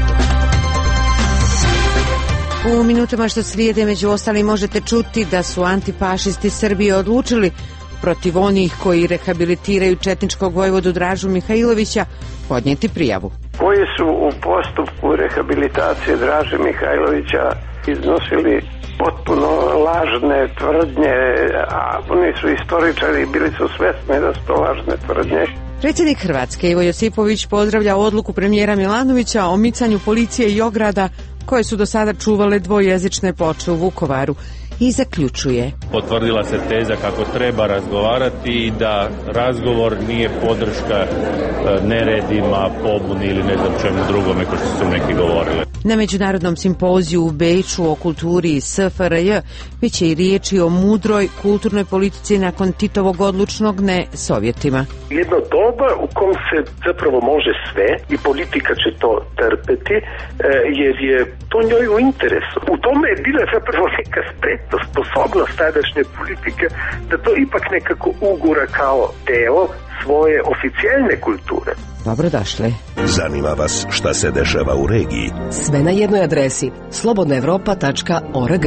U minutama što slijede među ostalim možete čuti da su antifašisti Srbije odlučili protiv onih koji rehabilitiraju četničkog vojvodu Dražu Mihajlovića podnijeti prijavu. Koji su u postupku rehabilitacije Draže Mihajlovića iznosili potpuno lažne tvrdnje, a oni su istoričari i bili su svesni da su to lažne tvrdnje. Predsjednik Hrvatske Ivo Josipović pozdravlja odluku premijera Milanovića o micanju policije i ograda koje su do sada čuvale dvojezične ploče u Vukovaru i zaključuje. Potvrdila se teza kako treba razgovarati i da razgovor nije podrška neredima, pobuni ili ne znam čemu drugome kao što su neki govorili. Na međunarodnom simpoziju u Beču o kulturi S F R J biće i riječi o mudroj kulturnoj politici nakon Titovog odlučnog ne Sovjetima. Jedno doba u kom se zapravo može sve i politika će to trpeti jer je to njoj u interesu. U tome je bila zapravo neka spretnost, sposobnost tadašnje politike da to ipak nekako ugura kao deo svoje oficijelne kulture. Dobrodošli. Zanima vas šta se dešava u regiji? Sve na jednoj adresi slobodna evropa tačka org.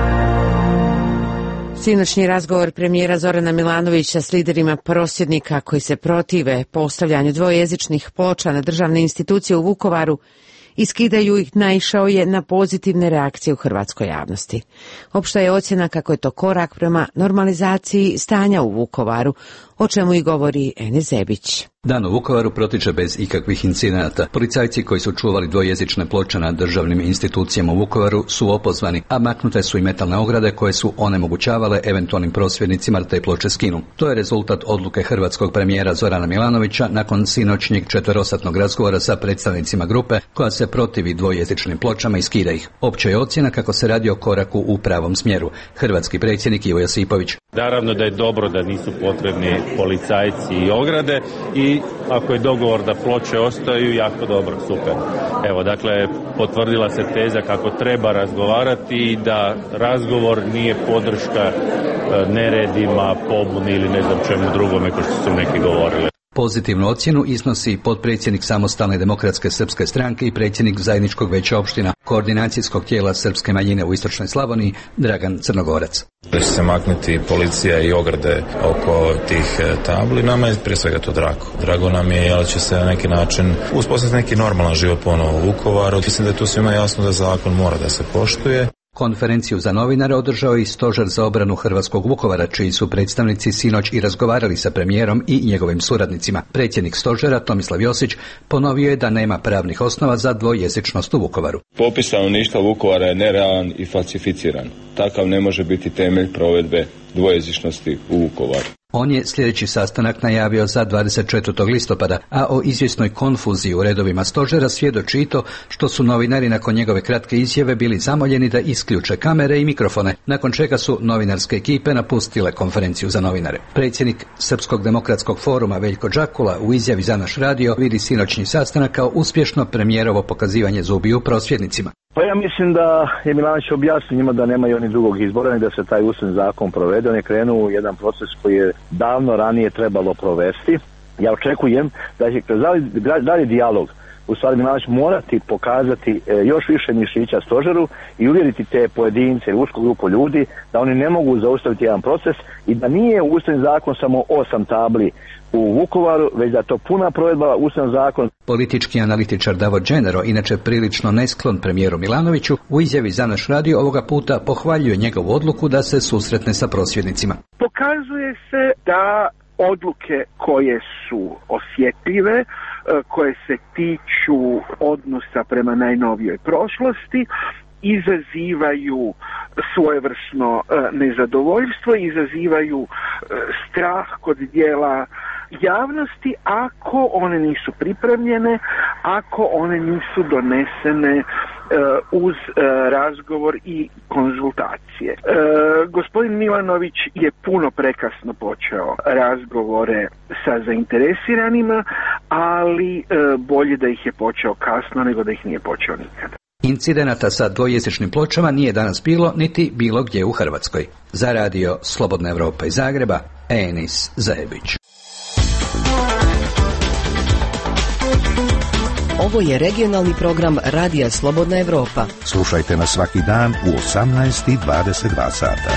Sinoćni razgovor premijera Zorana Milanovića s liderima prosvjednika koji se protive postavljanju dvojezičnih ploča na državne institucije u Vukovaru i skidaju ih naišao je na pozitivne reakcije u hrvatskoj javnosti. Opšta je ocjena kako je to korak prema normalizaciji stanja u Vukovaru, o čemu i govori Enes Zebić. Dan u Vukovaru protiče bez ikakvih incidenata. Policajci koji su čuvali dvojezične ploče na državnim institucijama u Vukovaru su opozvani, a maknute su i metalne ograde koje su onemogućavale eventualnim prosvjednicima da te ploče skinu. To je rezultat odluke hrvatskog premijera Zorana Milanovića nakon sinoćnjeg četverosatnog razgovora sa predstavnicima grupe koja se protivi dvojezičnim pločama i skida ih. Opća je ocjena kako se radi o koraku u pravom smjeru. Hrvatski predsjednik Ivo Josipović. Naravno da je dobro da nisu potrebni policajci i ograde i ako je dogovor da ploče ostaju, jako dobro, super. Evo, dakle, potvrdila se teza kako treba razgovarati i da razgovor nije podrška neredima, pobuni ili ne znam čemu drugome kao što su neki govorili. Pozitivnu ocjenu iznosi potpredsjednik Samostalne demokratske srpske stranke i predsjednik zajedničkog veća opština koordinacijskog tijela srpske manjine u istočnoj Slavoniji Dragan Crnogorac. Da će se maknuti policija i ograde oko tih tabli, nama je prije svega to drago. Drago nam je jer će se na neki način uspostaviti neki normalan život ponovo u Vukovaru. Mislim da je tu svima jasno da zakon mora da se poštuje. Konferenciju za novinare održao i Stožer za obranu Hrvatskog Vukovara, čiji su predstavnici sinoć i razgovarali sa premijerom i njegovim suradnicima. Predsjednik Stožera Tomislav Josić ponovio je da nema pravnih osnova za dvojezičnost u Vukovaru. Popis stanovništva Vukovara je nerealan i falsificiran. Takav ne može biti temelj provedbe dvojezičnosti u Vukovaru. On je sljedeći sastanak najavio za dvadeset četvrtog listopada, a o izvjesnoj konfuziji u redovima stožera svjedoči i to što su novinari nakon njegove kratke izjave bili zamoljeni da isključe kamere i mikrofone, nakon čega su novinarske ekipe napustile konferenciju za novinare. Predsjednik Srpskog demokratskog foruma Veljko Đakula u izjavi za naš radio vidi sinoćni sastanak kao uspješno premijerovo pokazivanje zubiju prosvjednicima. Pa ja mislim da je Milanović objasnio njima da nemaju oni drugog izbora ni da se taj ustavni zakon provede. On je krenuo u jedan proces koji je davno ranije trebalo provesti. Ja očekujem da će kroz dalji dijalog u stvari Milanović morati pokazati e, još više mišića stožeru i uvjeriti te pojedince ili usku grupu ljudi da oni ne mogu zaustaviti jedan proces i da nije ustavni zakon samo osam tabli u Vukovaru, već da to puna provedba ustavni zakon. Politički analitičar Davor Dženero, inače prilično nesklon premijeru Milanoviću, u izjavi za naš radio ovoga puta pohvaljuje njegovu odluku da se susretne sa prosvjednicima. Pokazuje se da odluke koje su osjetljive, koje se tiču odnosa prema najnovijoj prošlosti, izazivaju svojevrsno nezadovoljstvo, izazivaju strah kod dijela javnosti ako one nisu pripremljene, ako one nisu donesene uz razgovor i konzultacije. Gospodin Milanović je puno prekasno počeo razgovore sa zainteresiranima, ali bolje da ih je počeo kasno nego da ih nije počeo nikada. Incidenata sa dvojezičnim pločama nije danas bilo niti bilo gdje u Hrvatskoj. Za radio Slobodna Evropa iz Zagreba, Enis Zajebić. Ovo je regionalni program Radija Slobodna Evropa. Slušajte nas svaki dan u osamnaest i dvadeset dva sata.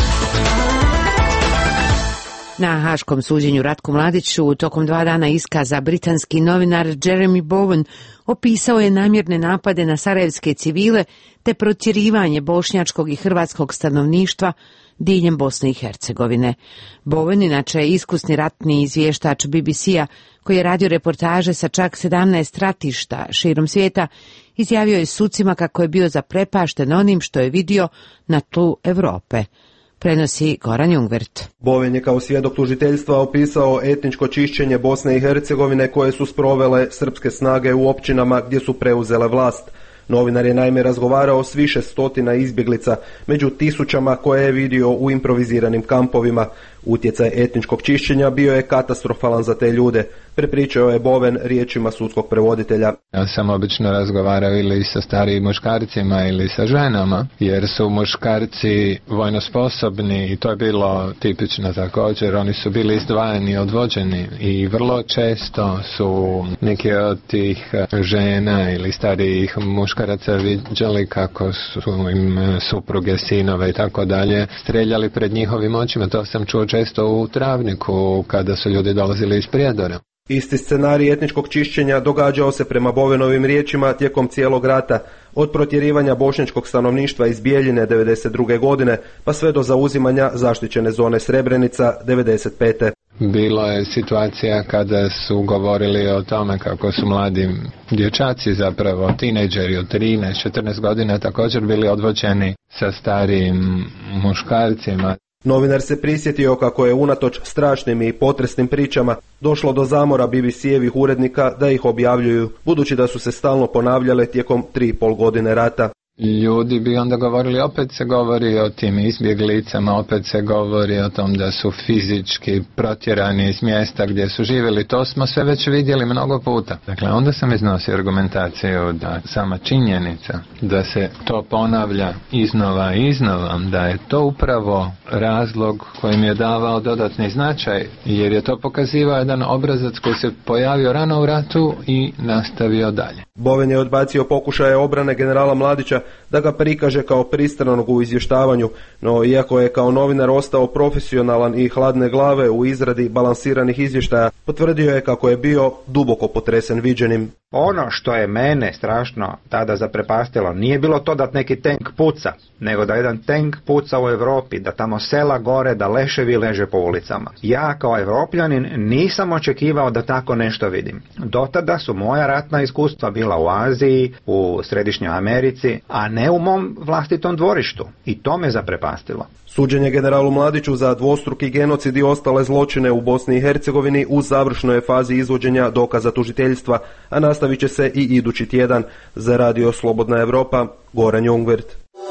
Na haškom suđenju Ratku Mladiću tokom dva dana iskaza britanski novinar Jeremy Bowen opisao je namjerne napade na sarajevske civile te protjerivanje bošnjačkog i hrvatskog stanovništva diljem Bosne i Hercegovine. Bowen, inače iskusni ratni izvještač B B C-a, koji je radio reportaže sa čak sedamnaest ratišta širom svijeta, izjavio je sucima kako je bio zaprepašten onim što je vidio na tlu Europe. Prenosi Goran Jungvert. Bowen je kao svjedok tužiteljstva opisao etničko čišćenje Bosne i Hercegovine koje su sprovele srpske snage u općinama gdje su preuzele vlast. Novinar je naime razgovarao s više stotina izbjeglica, među tisućama koje je vidio u improviziranim kampovima. Utjecaj etničkog čišćenja bio je katastrofalan za te ljude, prepričao je Bowen riječima sudskog prevoditelja. Ja sam obično razgovarao ili sa starijim muškarcima ili sa ženama, jer su muškarci vojno sposobni i to je bilo tipično također. Oni su bili izdvajani, odvođeni i vrlo često su neki od tih žena ili starijih muškaraca viđali kako su im supruge, sinove i tako dalje streljali pred njihovim očima. To sam čuo često u Travniku kada su ljudi dolazili iz Prijedora. Isti scenarij etničkog čišćenja događao se prema Bowenovim riječima tijekom cijelog rata, od protjerivanja bošnjačkog stanovništva iz Bijeljine devedeset druge godine pa sve do zauzimanja zaštićene zone Srebrenica devedeset pete. Bilo je situacija kada su govorili o tome kako su mladi dječaci, zapravo tinejdžeri od trinaest četrnaest godina također bili odvođeni sa starijim muškarcima. Novinar se prisjetio kako je unatoč strašnim i potresnim pričama došlo do zamora B B C-evih urednika da ih objavljuju, budući da su se stalno ponavljale tijekom tri i pol godine rata. Ljudi bi onda govorili, opet se govori o tim izbjeglicama, opet se govori o tom da su fizički protjerani iz mjesta gdje su živjeli. To smo sve već vidjeli mnogo puta. Dakle, onda sam iznosio argumentaciju da sama činjenica da se to ponavlja iznova i iznova, da je to upravo razlog koji mi je davao dodatni značaj, jer je to pokazivao jedan obrazac koji se pojavio rano u ratu i nastavio dalje. Bowen je odbacio pokušaje obrane generala Mladića da ga prikaže kao pristranog u izvještavanju, no iako je kao novinar ostao profesionalan i hladne glave u izradi balansiranih izvještaja, potvrdio je kako je bio duboko potresen viđenim. Ono što je mene strašno tada zaprepastilo nije bilo to da neki tank puca, nego da jedan tank puca u Europi, da tamo sela gore, da leševi leže po ulicama. Ja kao Evropljanin nisam očekivao da tako nešto vidim. Do tada su moja ratna iskustva bila u Aziji, u Središnjoj Americi, a ne u mom vlastitom dvorištu. I to me zaprepastilo. Suđenje generalu Mladiću za dvostruki genocid i ostale zločine u Bosni i Hercegovini u završnoj je fazi izvođenja dokaza tužiteljstva, a nastavit će se i idući tjedan. Za radio Slobodna Evropa, Goran Jungvert.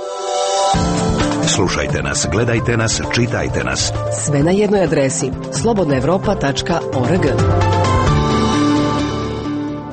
Slušajte nas, gledajte nas, čitajte nas. Sve na jednoj adresi slobodna evropa tačka org.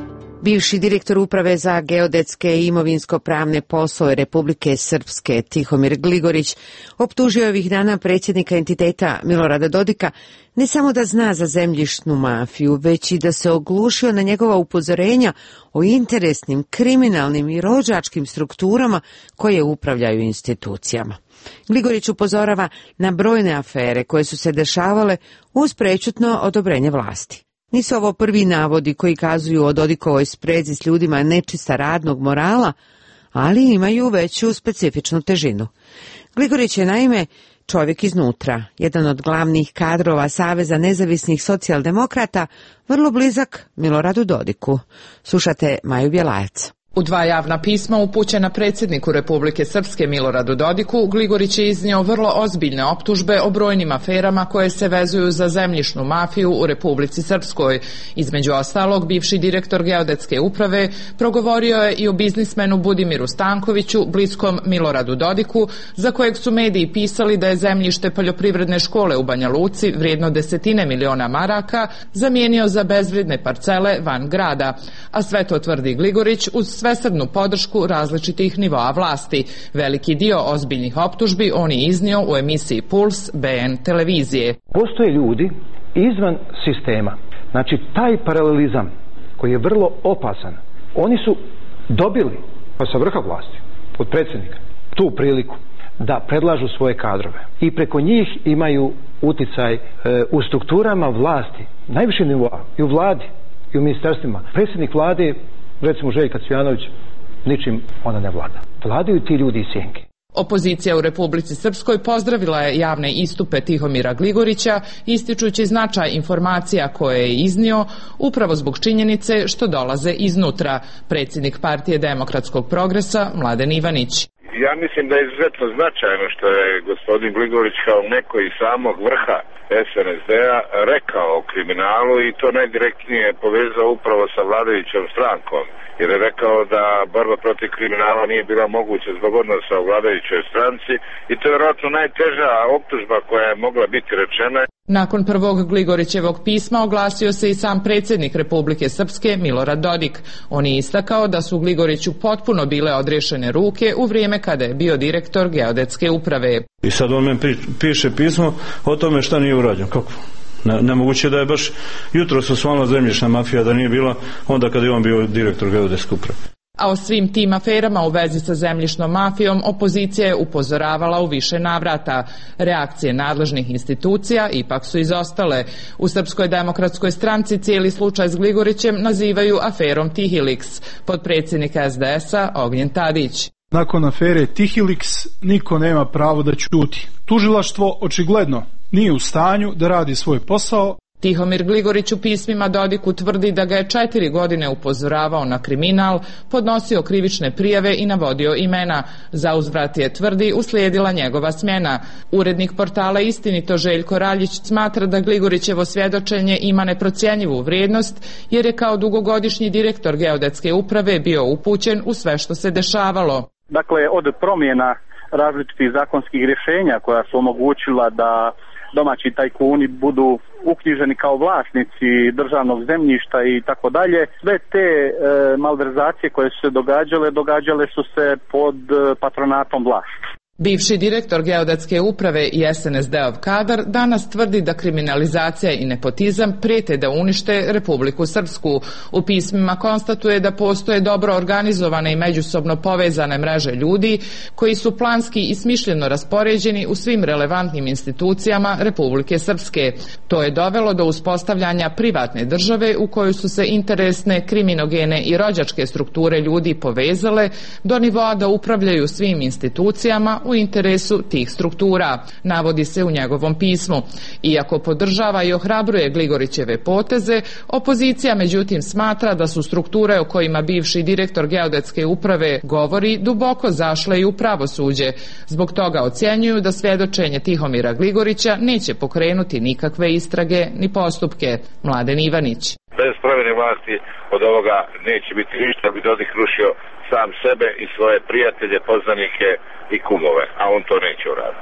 Bivši direktor Uprave za geodetske i imovinsko-pravne poslove Republike Srpske Tihomir Gligorić optužio je ovih dana predsjednika entiteta Milorada Dodika ne samo da zna za zemljišnu mafiju, već i da se oglušio na njegova upozorenja o interesnim, kriminalnim i rođačkim strukturama koje upravljaju institucijama. Gligorić upozorava na brojne afere koje su se dešavale uz prečutno odobrenje vlasti. Nisu ovo prvi navodi koji kazuju o Dodikovoj sprezi s ljudima nečista radnog morala, ali imaju veću specifičnu težinu. Gligorić je naime čovjek iznutra, jedan od glavnih kadrova Saveza nezavisnih socijaldemokrata, vrlo blizak Miloradu Dodiku. Slušate Maju Bjelajac. U dva javna pisma upućena predsjedniku Republike Srpske Miloradu Dodiku, Gligorić je iznio vrlo ozbiljne optužbe o brojnim aferama koje se vezuju za zemljišnu mafiju u Republici Srpskoj. Između ostalog, bivši direktor geodetske uprave progovorio je i o biznismenu Budimiru Stankoviću, bliskom Miloradu Dodiku, za kojeg su mediji pisali da je zemljište poljoprivredne škole u Banja Luci, vrijedno desetine miliona maraka, zamijenio za bezvrijedne parcele van grada. A sve to, tvrdi Gligorić, uz svesrdnu podršku različitih nivoa vlasti. Veliki dio ozbiljnih optužbi on je iznio u emisiji Puls B N televizije. Postoje ljudi izvan sistema. Znači, taj paralelizam koji je vrlo opasan, oni su dobili, pa sa vrha vlasti, od predsjednika, tu priliku da predlažu svoje kadrove i preko njih imaju uticaj e, u strukturama vlasti, najviše nivoa, i u vladi, i u ministarstvima. Predsjednik vlade, recimo Željka Cvijanović, ničim ona ne vlada. Vladaju ti ljudi iz sjenke. Opozicija u Republici Srpskoj pozdravila je javne istupe Tihomira Gligorića, ističući značaj informacija koje je iznio upravo zbog činjenice što dolaze iznutra. Predsjednik Partije demokratskog progresa Mladen Ivanić. Ja mislim da je izuzetno značajno što je gospodin Gligorić kao neko iz samog vrha S N S D-a rekao o kriminalu i to najdirektnije povezao upravo sa vladajućom strankom. Jer je rekao da borba protiv kriminala nije bila moguća zbog odnosa u vladajućoj stranci i to je vjerojatno najteža optužba koja je mogla biti rečena. Nakon prvog Gligorićevog pisma oglasio se i sam predsjednik Republike Srpske Milorad Dodik. On je istakao da su Gligoriću potpuno bile odriješene ruke u vrijeme kada je bio direktor geodetske uprave. I sad on me piše pismo o tome šta nije urađeno. Kako? Nemoguće da je baš jutro su svalna zemljišna mafija, da nije bila onda kada je on bio direktor geodetske uprave. A o svim tim aferama u vezi sa zemljišnom mafijom opozicija je upozoravala u više navrata. Reakcije nadležnih institucija ipak su izostale. U Srpskoj demokratskoj stranci cijeli slučaj s Gligorićem nazivaju aferom Tihiliks. Potpredsjednik S D S-a Ognjen Tadić. Nakon afere Tihiliks niko nema pravo da ćuti. Tužilaštvo očigledno nije u stanju da radi svoj posao. Tihomir Gligorić u pismima Dodiku tvrdi da ga je četiri godine upozoravao na kriminal, podnosio krivične prijave i navodio imena. Za uzvrat je, tvrdi, uslijedila njegova smjena. Urednik portala Istinito Željko Raljić smatra da Gligorićevo svjedočenje ima neprocjenjivu vrijednost jer je kao dugogodišnji direktor geodetske uprave bio upućen u sve što se dešavalo. Dakle, od promjena različitih zakonskih rješenja koja su omogućila da domaći tajkuni budu uknjiženi kao vlasnici državnog zemljišta i tako dalje. Sve te e, malverzacije koje su se događale, događale su se pod e, patronatom vlasti. Bivši direktor geodetske uprave i S N S D-ov kadar danas tvrdi da kriminalizacija i nepotizam prijete da unište Republiku Srpsku. U pismima konstatuje da postoje dobro organizovane i međusobno povezane mreže ljudi koji su planski i smišljeno raspoređeni u svim relevantnim institucijama Republike Srpske. To je dovelo do uspostavljanja privatne države u kojoj su se interesne, kriminogene i rođačke strukture ljudi povezale do nivoa da upravljaju svim institucijama u interesu tih struktura, navodi se u njegovom pismu. Iako podržava i ohrabruje Gligorićeve poteze, opozicija međutim smatra da su strukture o kojima bivši direktor geodetske uprave govori duboko zašle i u pravosuđe. Zbog toga ocjenjuju da svjedočenje Tihomira Gligorića neće pokrenuti nikakve istrage ni postupke. Mladen Ivanić. Bez promjene vlasti od ovoga neće biti ništa, bi Dodik rušio sam sebe i svoje prijatelje, poznanike i kumove, a on to neće uraditi.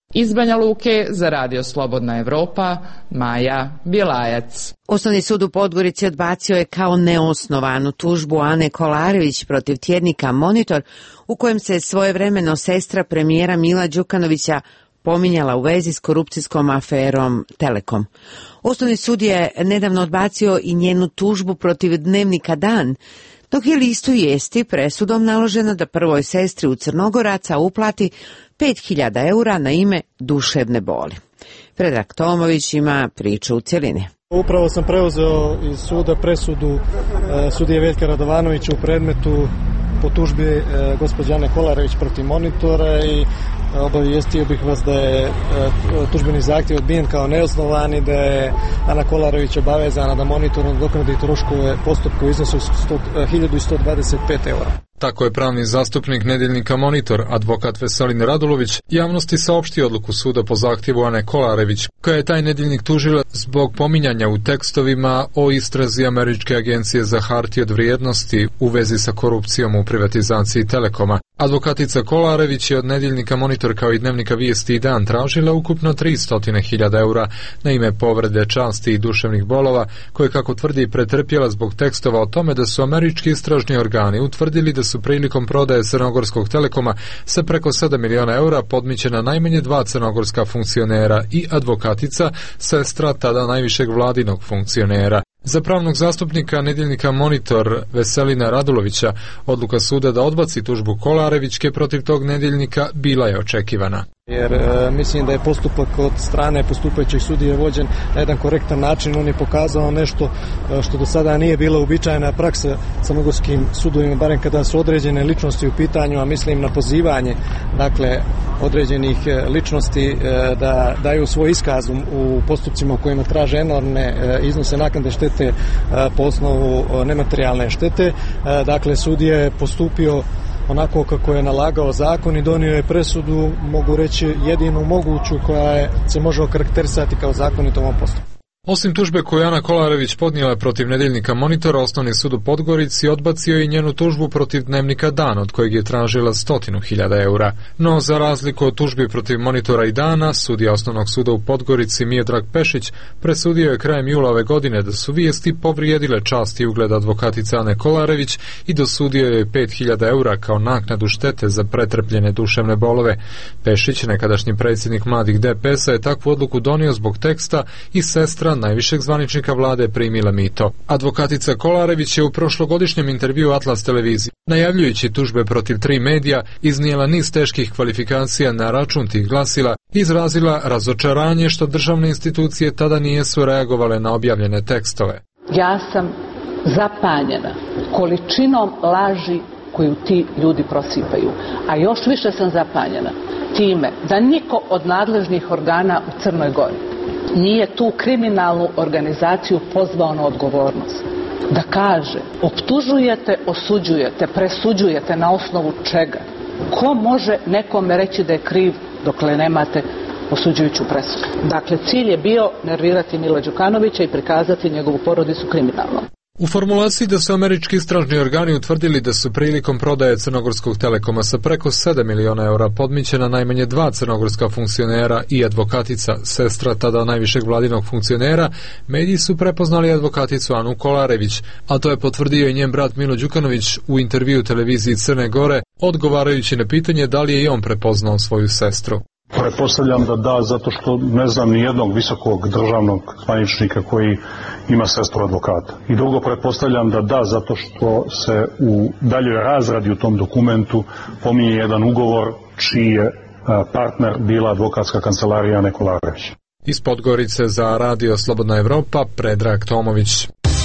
Iz Banja Luke za Radio Slobodna Evropa, Maja Bjelajac. Osnovni sud u Podgorici odbacio je kao neosnovanu tužbu Ane Kolarević protiv tjednika Monitor, u kojem se svojevremeno sestra premijera Mila Đukanovića pominjala u vezi s korupcijskom aferom Telekom. Osnovni sud je nedavno odbacio i njenu tužbu protiv dnevnika Dan, dok je listu Vijesti presudom naloženo da prvoj sestri u Crnogoraca uplati pet hiljada eura na ime duševne boli. Predrag Tomović ima priču u cjelini. Upravo sam preuzeo iz suda presudu e, sudije Veljka Radovanovića u predmetu po tužbi e, gospođe Ane Kolarević protiv Monitora i obavijestio bih vas da je e, tužbeni zahtjev odbijen kao neosnovan i da je Ana Kolarević obavezana da Monitor nadoknadi troškove postupka u iznosu hiljadu sto dvadeset pet eura. Tako je pravni zastupnik nedeljnika Monitor, advokat Veselin Radulović, javnosti saopštio odluku suda po zahtjevu Ane Kolarević, koja je taj nedeljnik tužila zbog pominjanja u tekstovima o istrazi Američke agencije za hartije od vrijednosti u vezi sa korupcijom u privatizaciji Telekoma. Advokatica Kolarević je od nedeljnika Monitor kao i dnevnika Vijesti i Dan tražila ukupno tristo hiljada eura na ime povrede časti i duševnih bolova, koje, kako tvrdi, pretrpjela zbog tekstova o tome da su američki istražni organi utvrdili da su prilikom prodaje Crnogorskog Telekoma sa preko sedam miliona eura podmićena najmanje dva crnogorska funkcionera i advokatica, sestra tada najvišeg vladinog funkcionera. Za pravnog zastupnika nedeljnika Monitor Veselina Radulovića, odluka suda da odbaci tužbu Kolarevićke protiv tog nedeljnika bila je očekivana. Jer e, mislim da je postupak od strane postupajućeg sudije vođen na jedan korektan način. On je pokazao nešto e, što do sada nije bila uobičajena praksa crnogorskim sudovima, barem kada su određene ličnosti u pitanju, a mislim na pozivanje dakle određenih e, ličnosti e, da daju svoj iskaz u postupcima u kojima traže enormne e, iznose naknade štete e, po osnovu e, nematerijalne štete. E, dakle, sudija je postupio onako kako je nalagao zakon i donio je presudu, mogu reći, jedinu moguću koja je, se može okarakterisati kao zakonitom ovom postupku. Osim tužbe koju Ana Kolarević podnijela protiv nedeljnika Monitora, Osnovni sud u Podgorici odbacio i njenu tužbu protiv dnevnika Dan, od kojeg je tražila stotinu hiljada eura. No, za razliku od tužbi protiv Monitora i Dana, sudija Osnovnog suda u Podgorici Miodrag Pešić presudio je krajem jula ove godine da su Vijesti povrijedile čast i ugled advokatice Ane Kolarević i dosudio je pet hiljada eura kao naknadu štete za pretrpljene duševne bolove. Pešić, nekadašnji predsjednik mladih D P S-a, je takvu odluku donio zbog teksta i sestra najvišeg zvaničnika vlade primila mito. Advokatica Kolarević je u prošlogodišnjem intervjuu Atlas televiziji, najavljujući tužbe protiv tri medija, iznijela niz teških kvalifikacija na račun tih glasila, izrazila razočaranje što državne institucije tada nijesu reagovale na objavljene tekstove. Ja sam zapanjena količinom laži koju ti ljudi prosipaju, a još više sam zapanjena time da niko od nadležnih organa u Crnoj Gori nije tu kriminalnu organizaciju pozvao na odgovornost. Da kaže, optužujete, osuđujete, presuđujete na osnovu čega? Ko može nekome reći da je kriv dokle nemate osuđujuću presudu? Dakle, cilj je bio nervirati Mila Đukanovića i prikazati njegovu porodicu kriminalnom. U formulaciji da su američki istražni organi utvrdili da su prilikom prodaje Crnogorskog Telekoma sa preko sedam miliona eura podmićena najmanje dva crnogorska funkcionera i advokatica, sestra tada najvišeg vladinog funkcionera, mediji su prepoznali advokaticu Anu Kolarević, a to je potvrdio i njen brat Milo Đukanović u intervju televiziji Crne Gore, odgovarajući na pitanje da li je i on prepoznao svoju sestru. Pretpostavljam da da, zato što ne znam ni jednog visokog državnog zvaničnika koji ima sestru advokata. I drugo, pretpostavljam da da, zato što se u daljoj razradi u tom dokumentu pominje jedan ugovor čiji je partner bila advokatska kancelarija Ane Kolarević. Iz Podgorice za Radio Slobodna Evropa, Predrag Tomović.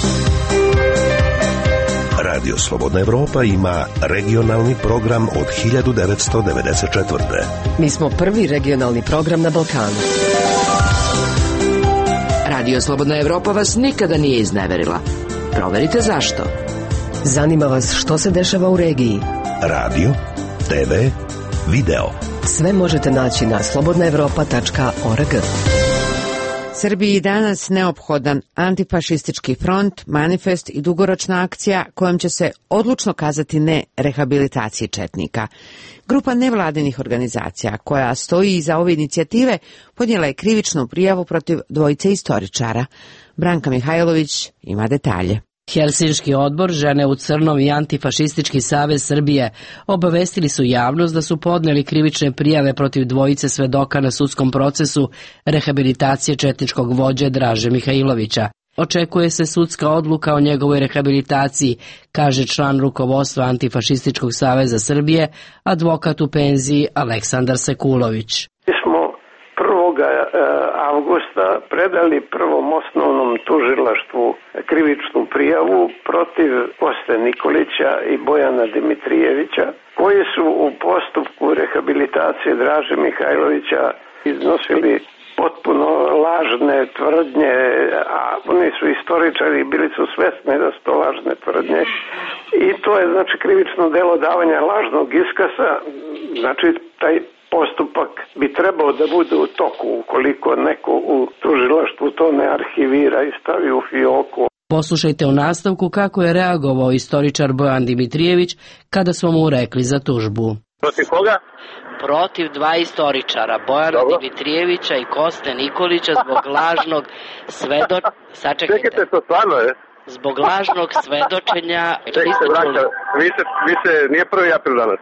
Radio Slobodna Evropa ima regionalni program od hiljadu devetsto devedeset četvrte. Mi smo prvi regionalni program na Balkanu. Radio Slobodna Evropa vas nikada nije izneverila. Proverite zašto. Zanima vas što se dešava u regiji. Radio, te ve, video. Sve možete naći na slobodna evropa tačka org. Srbiji danas neophodan antifašistički front, manifest i dugoročna akcija kojom će se odlučno kazati ne rehabilitaciji četnika. Grupa nevladinih organizacija koja stoji iza ove inicijative podnijela je krivičnu prijavu protiv dvojice istoričara. Branka Mihajlović ima detalje. Helsinški odbor, Žene u crnom i Antifašistički savez Srbije obavestili su javnost da su podneli krivične prijave protiv dvojice svedoka na sudskom procesu rehabilitacije četničkog vođe Draže Mihajlovića. Očekuje se sudska odluka o njegovoj rehabilitaciji, kaže član rukovodstva Antifašističkog saveza Srbije, advokat u penziji Aleksandar Sekulović. prvog avgusta predali prvom osnovnom tužilaštvu krivičnu prijavu protiv Koste Nikolića i Bojana Dimitrijevića, koji su u postupku rehabilitacije Draže Mihajlovića iznosili potpuno lažne tvrdnje, a oni su istoričari i bili su svesni da su to lažne tvrdnje. I to je znači krivično delo davanja lažnog iskaza, znači taj postupak bi trebao da bude u toku ukoliko neko u tužilaštvu to ne arhivira i stavi u fioku. Poslušajte u nastavku kako je reagovao istoričar Bojan Dimitrijević kada smo mu rekli za tužbu. Protiv koga? Protiv dva istoričara, Bojana Dobro. Dimitrijevića i Koste Nikolića zbog lažnog svedočenja. Sačekajte. Čekajte, to stvarno je? Zbog lažnog svedočenja. Čekajte, braća, vi se, vi se, nije prvi april danas.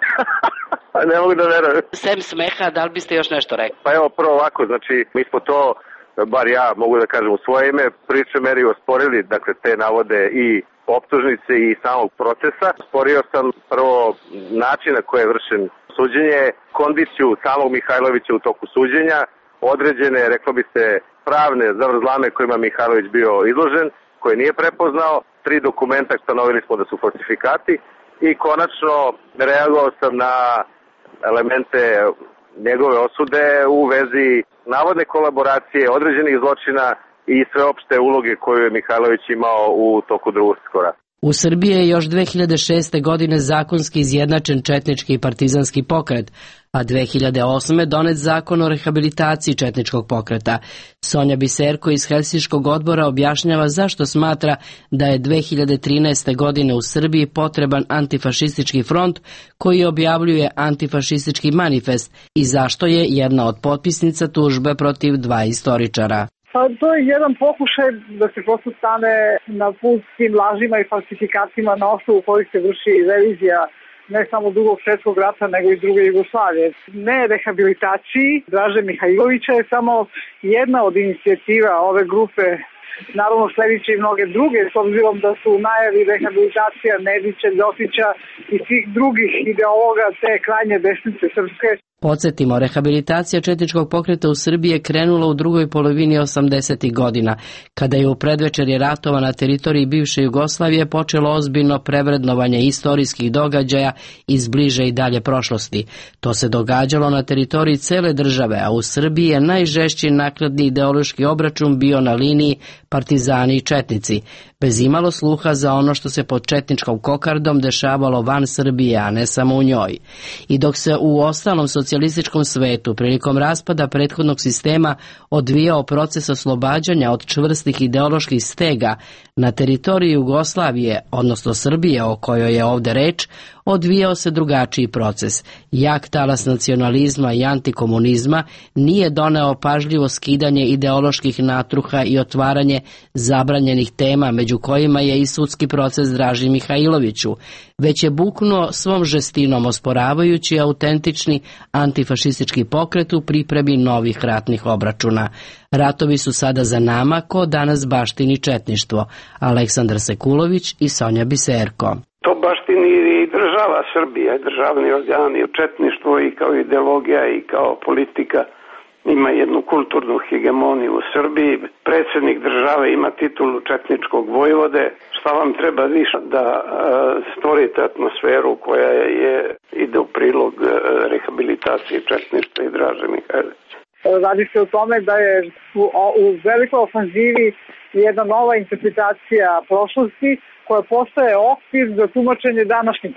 Ne mogu da verujem. Sem smeha, da li biste još nešto rekli? Pa evo, prvo ovako, znači, mi smo to, bar ja mogu da kažem u svoje ime, priče meri osporili, dakle, te navode i optužnice i samog procesa. Sporio sam prvo način na koji je vršen suđenje, kondiciju samog Mihajlovića u toku suđenja, određene, reklo bi se, pravne zavrzlame kojima Mihajlović bio izložen, koje nije prepoznao, tri dokumenta stanovili smo da su falsifikati i konačno reagovao sam na elemente njegove osude u vezi navodne kolaboracije, određenih zločina i sveopšte uloge koju je Mihajlović imao u toku Drugog svjetskog rata. U Srbiji je još dve hiljade šeste. godine zakonski izjednačen četnički i partizanski pokret, a dve hiljade osme. donet zakon o rehabilitaciji četničkog pokreta. Sonja Biserko iz Helsinškog odbora objašnjava zašto smatra da je dve hiljade trinaeste. godine u Srbiji potreban antifašistički front koji objavljuje antifašistički manifest i zašto je jedna od potpisnica tužbe protiv dva istoričara. Pa to je jedan pokušaj da se prosto stane na put tim lažima i falsifikacijama na osnovu kojih se vrši revizija ne samo Drugog svjetskog rata nego i druge Jugoslavije. Ne rehabilitaciji Draže Mihajlovića je samo jedna od inicijativa ove grupe, naravno sljedeće i mnoge druge, s obzirom da su u najavi rehabilitacija Nedića, Ljotića i svih drugih ideologa te krajnje desnice srpske. Podsjetimo, rehabilitacija četničkog pokreta u Srbiji je krenula u drugoj polovini osamdesetih godina, kada je u predvečerje ratova na teritoriji bivše Jugoslavije počelo ozbiljno prevrednovanje istorijskih događaja iz bliže i dalje prošlosti. To se događalo na teritoriji cele države, a u Srbiji je najžešći nakladni ideološki obračun bio na liniji partizani i četnici, bez imalo sluha za ono što se pod četničkom kokardom dešavalo van Srbije, a ne samo u njoj. I dok se u ostalom socijalističkom svetu prilikom raspada prethodnog sistema odvijao proces oslobađanja od čvrstih ideoloških stega, na teritoriji Jugoslavije, odnosno Srbije o kojoj je ovde reč, odvijao se drugačiji proces. Jak talas nacionalizma i antikomunizma nije doneo pažljivo skidanje ideoloških natruha i otvaranje zabranjenih tema, među kojima je i sudski proces Draži Mihajloviću, već je buknuo svom žestinom osporavajući autentični antifašistički pokret u pripremi novih ratnih obračuna. Ratovi su sada za nama, ko danas baštini četništvo. Aleksandar Sekulović i Sonja Biserko. To baštini i država Srbija, državni organi, četništvo i kao ideologija i kao politika ima jednu kulturnu hegemoniju u Srbiji. Predsjednik države ima titulu četničkog vojvode. Šta vam treba više da stvorite atmosferu koja je ide u prilog rehabilitacije četništva i Draže Mihajlovića? Radi se o tome da je u, u velikoj ofanzivi jedna nova interpretacija prošlosti koja postaje okvir za tumačenje današnjice.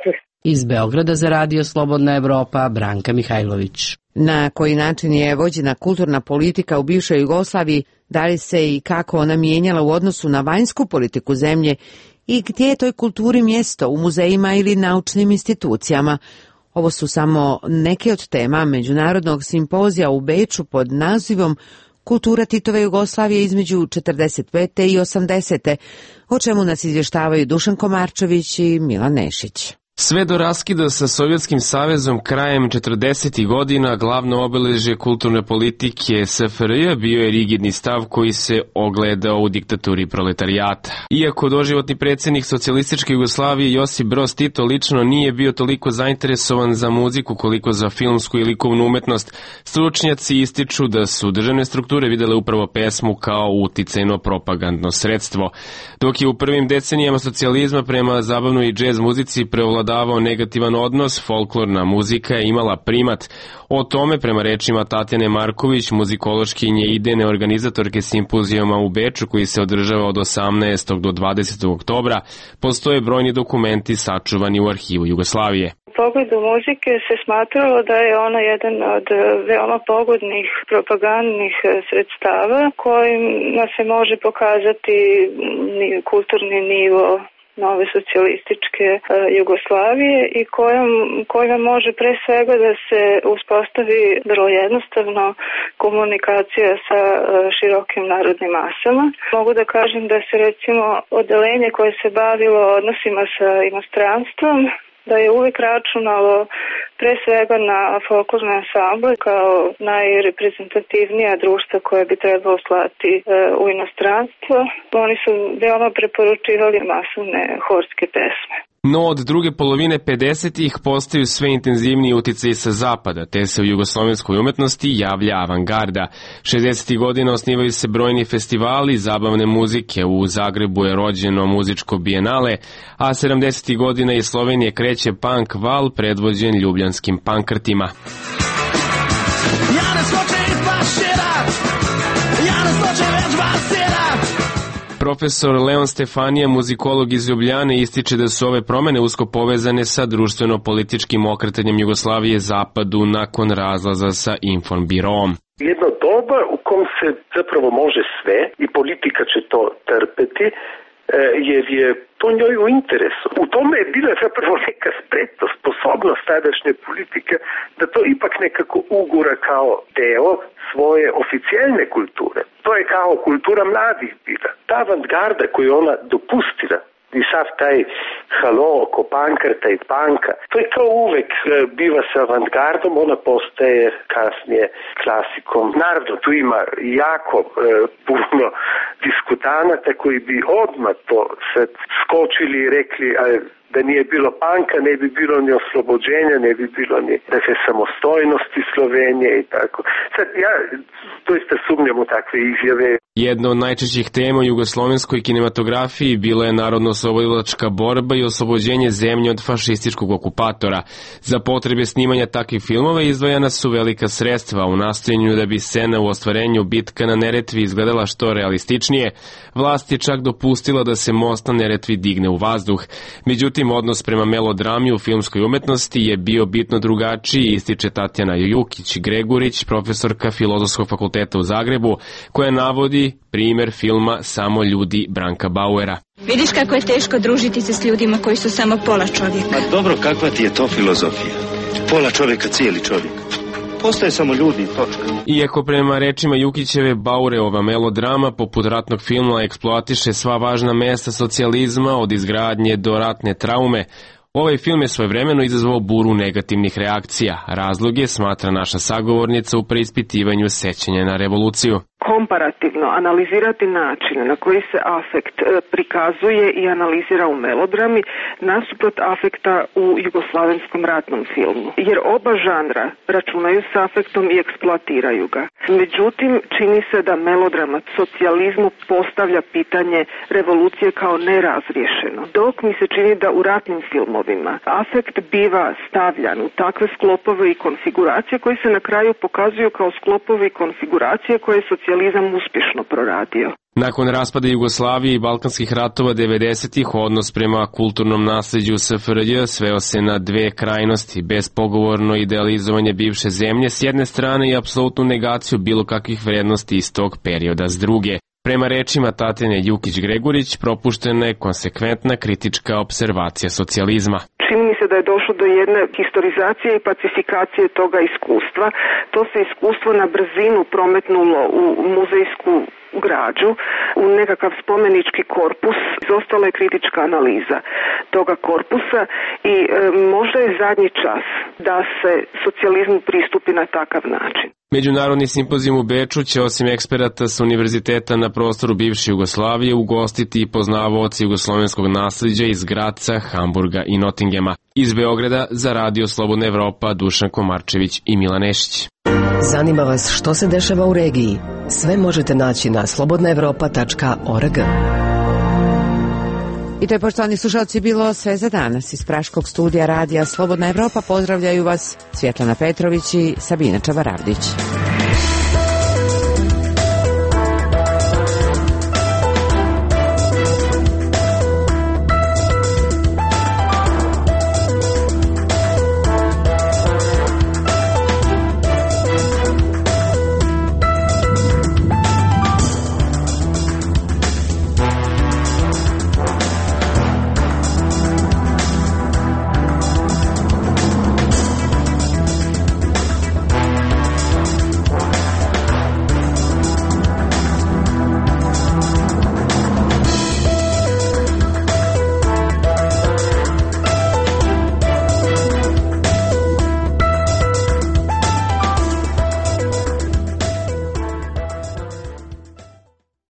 Iz Beograda za Radio Slobodna Evropa, Branka Mihajlović. Na koji način je vođena kulturna politika u bivšoj Jugoslaviji, da li se i kako ona mijenjala u odnosu na vanjsku politiku zemlje i gdje je toj kulturi mjesto, u muzejima ili naučnim institucijama? Ovo su samo neke od tema međunarodnog simpozija u Beču pod nazivom Kultura Titove Jugoslavije između četrdeset pete i osamdesete, o čemu nas izvještavaju Dušan Komarčević i Milan Nešić. Sve do raskida sa Sovjetskim savezom krajem četrdesetih godina glavno obeležje kulturne politike S F R J bio je rigidni stav koji se ogledao u diktaturi proletarijata. Iako doživotni predsjednik socijalističke Jugoslavije Josip Broz Tito lično nije bio toliko zainteresovan za muziku koliko za filmsku i likovnu umetnost, stručnjaci ističu da su državne strukture videle upravo pesmu kao uticajno propagandno sredstvo. Dok je u prvim decenijama socijalizma prema zabavnoj i džez muzici preovladavao davao negativan odnos, folklorna muzika je imala primat. O tome, prema rečima Tatjane Marković, muzikološkinje i idejne organizatorke simpozijuma u Beču, koji se održava od osamnaestog do dvadesetog oktobra, postoje brojni dokumenti sačuvani u arhivu Jugoslavije. U pogledu muzike se smatralo da je ona jedan od veoma pogodnih propagandnih sredstava kojim se može pokazati kulturni nivo nove socijalističke uh, Jugoslavije i kojom, kojom može pre svega da se uspostavi vrlo jednostavno komunikacija sa uh, širokim narodnim masama. Mogu da kažem da se recimo odeljenje koje se bavilo odnosima sa inostranstvom, da je uvijek računalo pre svega na folklorne ansamble kao najreprezentativnija društva koje bi trebalo slati e, u inostranstvo. Oni su veoma preporučivali masovne horske pesme. No od druge polovine pedesetih postaju sve intenzivniji uticaji sa zapada, te se u jugoslovenskoj umetnosti javlja avangarda. šezdesetih godina osnivaju se brojni festivali zabavne muzike, u Zagrebu je rođeno muzičko bijenale, a sedamdesetih godina iz Slovenije kreće punk val predvođen ljubljanskim pankrtima. Ja ne skoče iz bašera, ja ne skoče već basera. Profesor Leon Stefanija, muzikolog iz Ljubljane, ističe da su ove promene usko povezane sa društveno-političkim okretanjem Jugoslavije zapadu nakon razlaza sa Informbiroom. Jedno doba u kom se zapravo može sve i politika će to trpeti, jer je to njoj u interesu. U tome je bila zapravo neka spretnost, sposobnost tadašnje politike da to ipak nekako ugura kao deo svoje oficijelne kulture. To je kao kultura mladih bila. Ta avantgarda koju ona dopustila i sav taj halo oko pankrta i panka, to je kao uvek biva sa avantgardom, ona postaje kasnije klasikom. Naravno, tu ima jako e, puno diskutanata koji bi odmah to sad skočili i rekli, a da nije bilo panka, ne bi bilo ni oslobođenja, ne bi bilo ni dakle, samostojnosti Slovenije i tako. Sad ja doista sumnjam u takve izjave. Jedna od najčešćih tema u jugoslovenskoj kinematografiji bila je narodno-oslobodilačka borba i oslobođenje zemlje od fašističkog okupatora. Za potrebe snimanja takvih filmova izdvajana su velika sredstva u nastojanju da bi scena u ostvarenju bitka na Neretvi izgledala što realističnije. Vlast je čak dopustila da se most na Neretvi digne u vazduh. Međutim, odnos prema melodrami u filmskoj umetnosti je bio bitno drugačiji, ističe Tatjana Jukić-Gregurić, profesorka Filozofskog fakulteta u Zagrebu, koja navodi primjer filma Samo ljudi Branka Bauera. Vidiš kako je teško družiti se s ljudima koji su samo pola čovjeka. A dobro, kakva ti je to filozofija? Pola čovjeka, cijeli čovjek. Postaje samo ljudi, točka. Iako prema rečima Jukićeve Baureova melodrama poput ratnog filma eksploatiše sva važna mesta socijalizma od izgradnje do ratne traume, ovaj film je svojevremeno izazvao buru negativnih reakcija. Razlog je, smatra naša sagovornica, u preispitivanju sećanja na revoluciju. Komparativno analizirati način na koji se afekt prikazuje i analizira u melodrami nasuprot afekta u jugoslavenskom ratnom filmu. Jer oba žanra računaju s afektom i eksploatiraju ga. Međutim, čini se da melodrama socijalizmu postavlja pitanje revolucije kao nerazriješeno. Dok mi se čini da u ratnim filmovima afekt biva stavljan u takve sklopove i konfiguracije koji se na kraju pokazuju kao sklopovi i konfiguracije koje socijalizam uspješno proradio. Nakon raspada Jugoslavije i balkanskih ratova devedesetih, odnos prema kulturnom nasleđu S F R J sveo se na dve krajnosti, bespogovorno idealizovanje bivše zemlje s jedne strane i apsolutnu negaciju bilo kakvih vrednosti iz tog perioda s druge. Prema rečima Tatjane Jukić-Gregurić, propuštena je konsekventna kritička observacija socijalizma. Čini mi se da je došlo do jedne historizacije i pacifikacije toga iskustva. To se iskustvo na brzinu prometnulo u muzejsku građu, u nekakav spomenički korpus. Izostala je kritička analiza toga korpusa i e, možda je zadnji čas da se socijalizmu pristupi na takav način. Međunarodni simpozijum u Beču će osim eksperata sa univerziteta na prostoru bivše Jugoslavije ugostiti i poznavaoci jugoslovenskog nasleđa iz Graca, Hamburga i Nottingema. Iz Beograda za Radio Slobodna Evropa Dušan Komarčević i Milan Nešić. Zanima vas što se dešava u regiji? Sve možete naći na slobodna evropa tačka org. I to je, poštovani slušalci, bilo sve za danas. Iz Praškog studija Radija Slobodna Evropa pozdravljaju vas Svjetlana Petrović i Sabina Čavaravdić.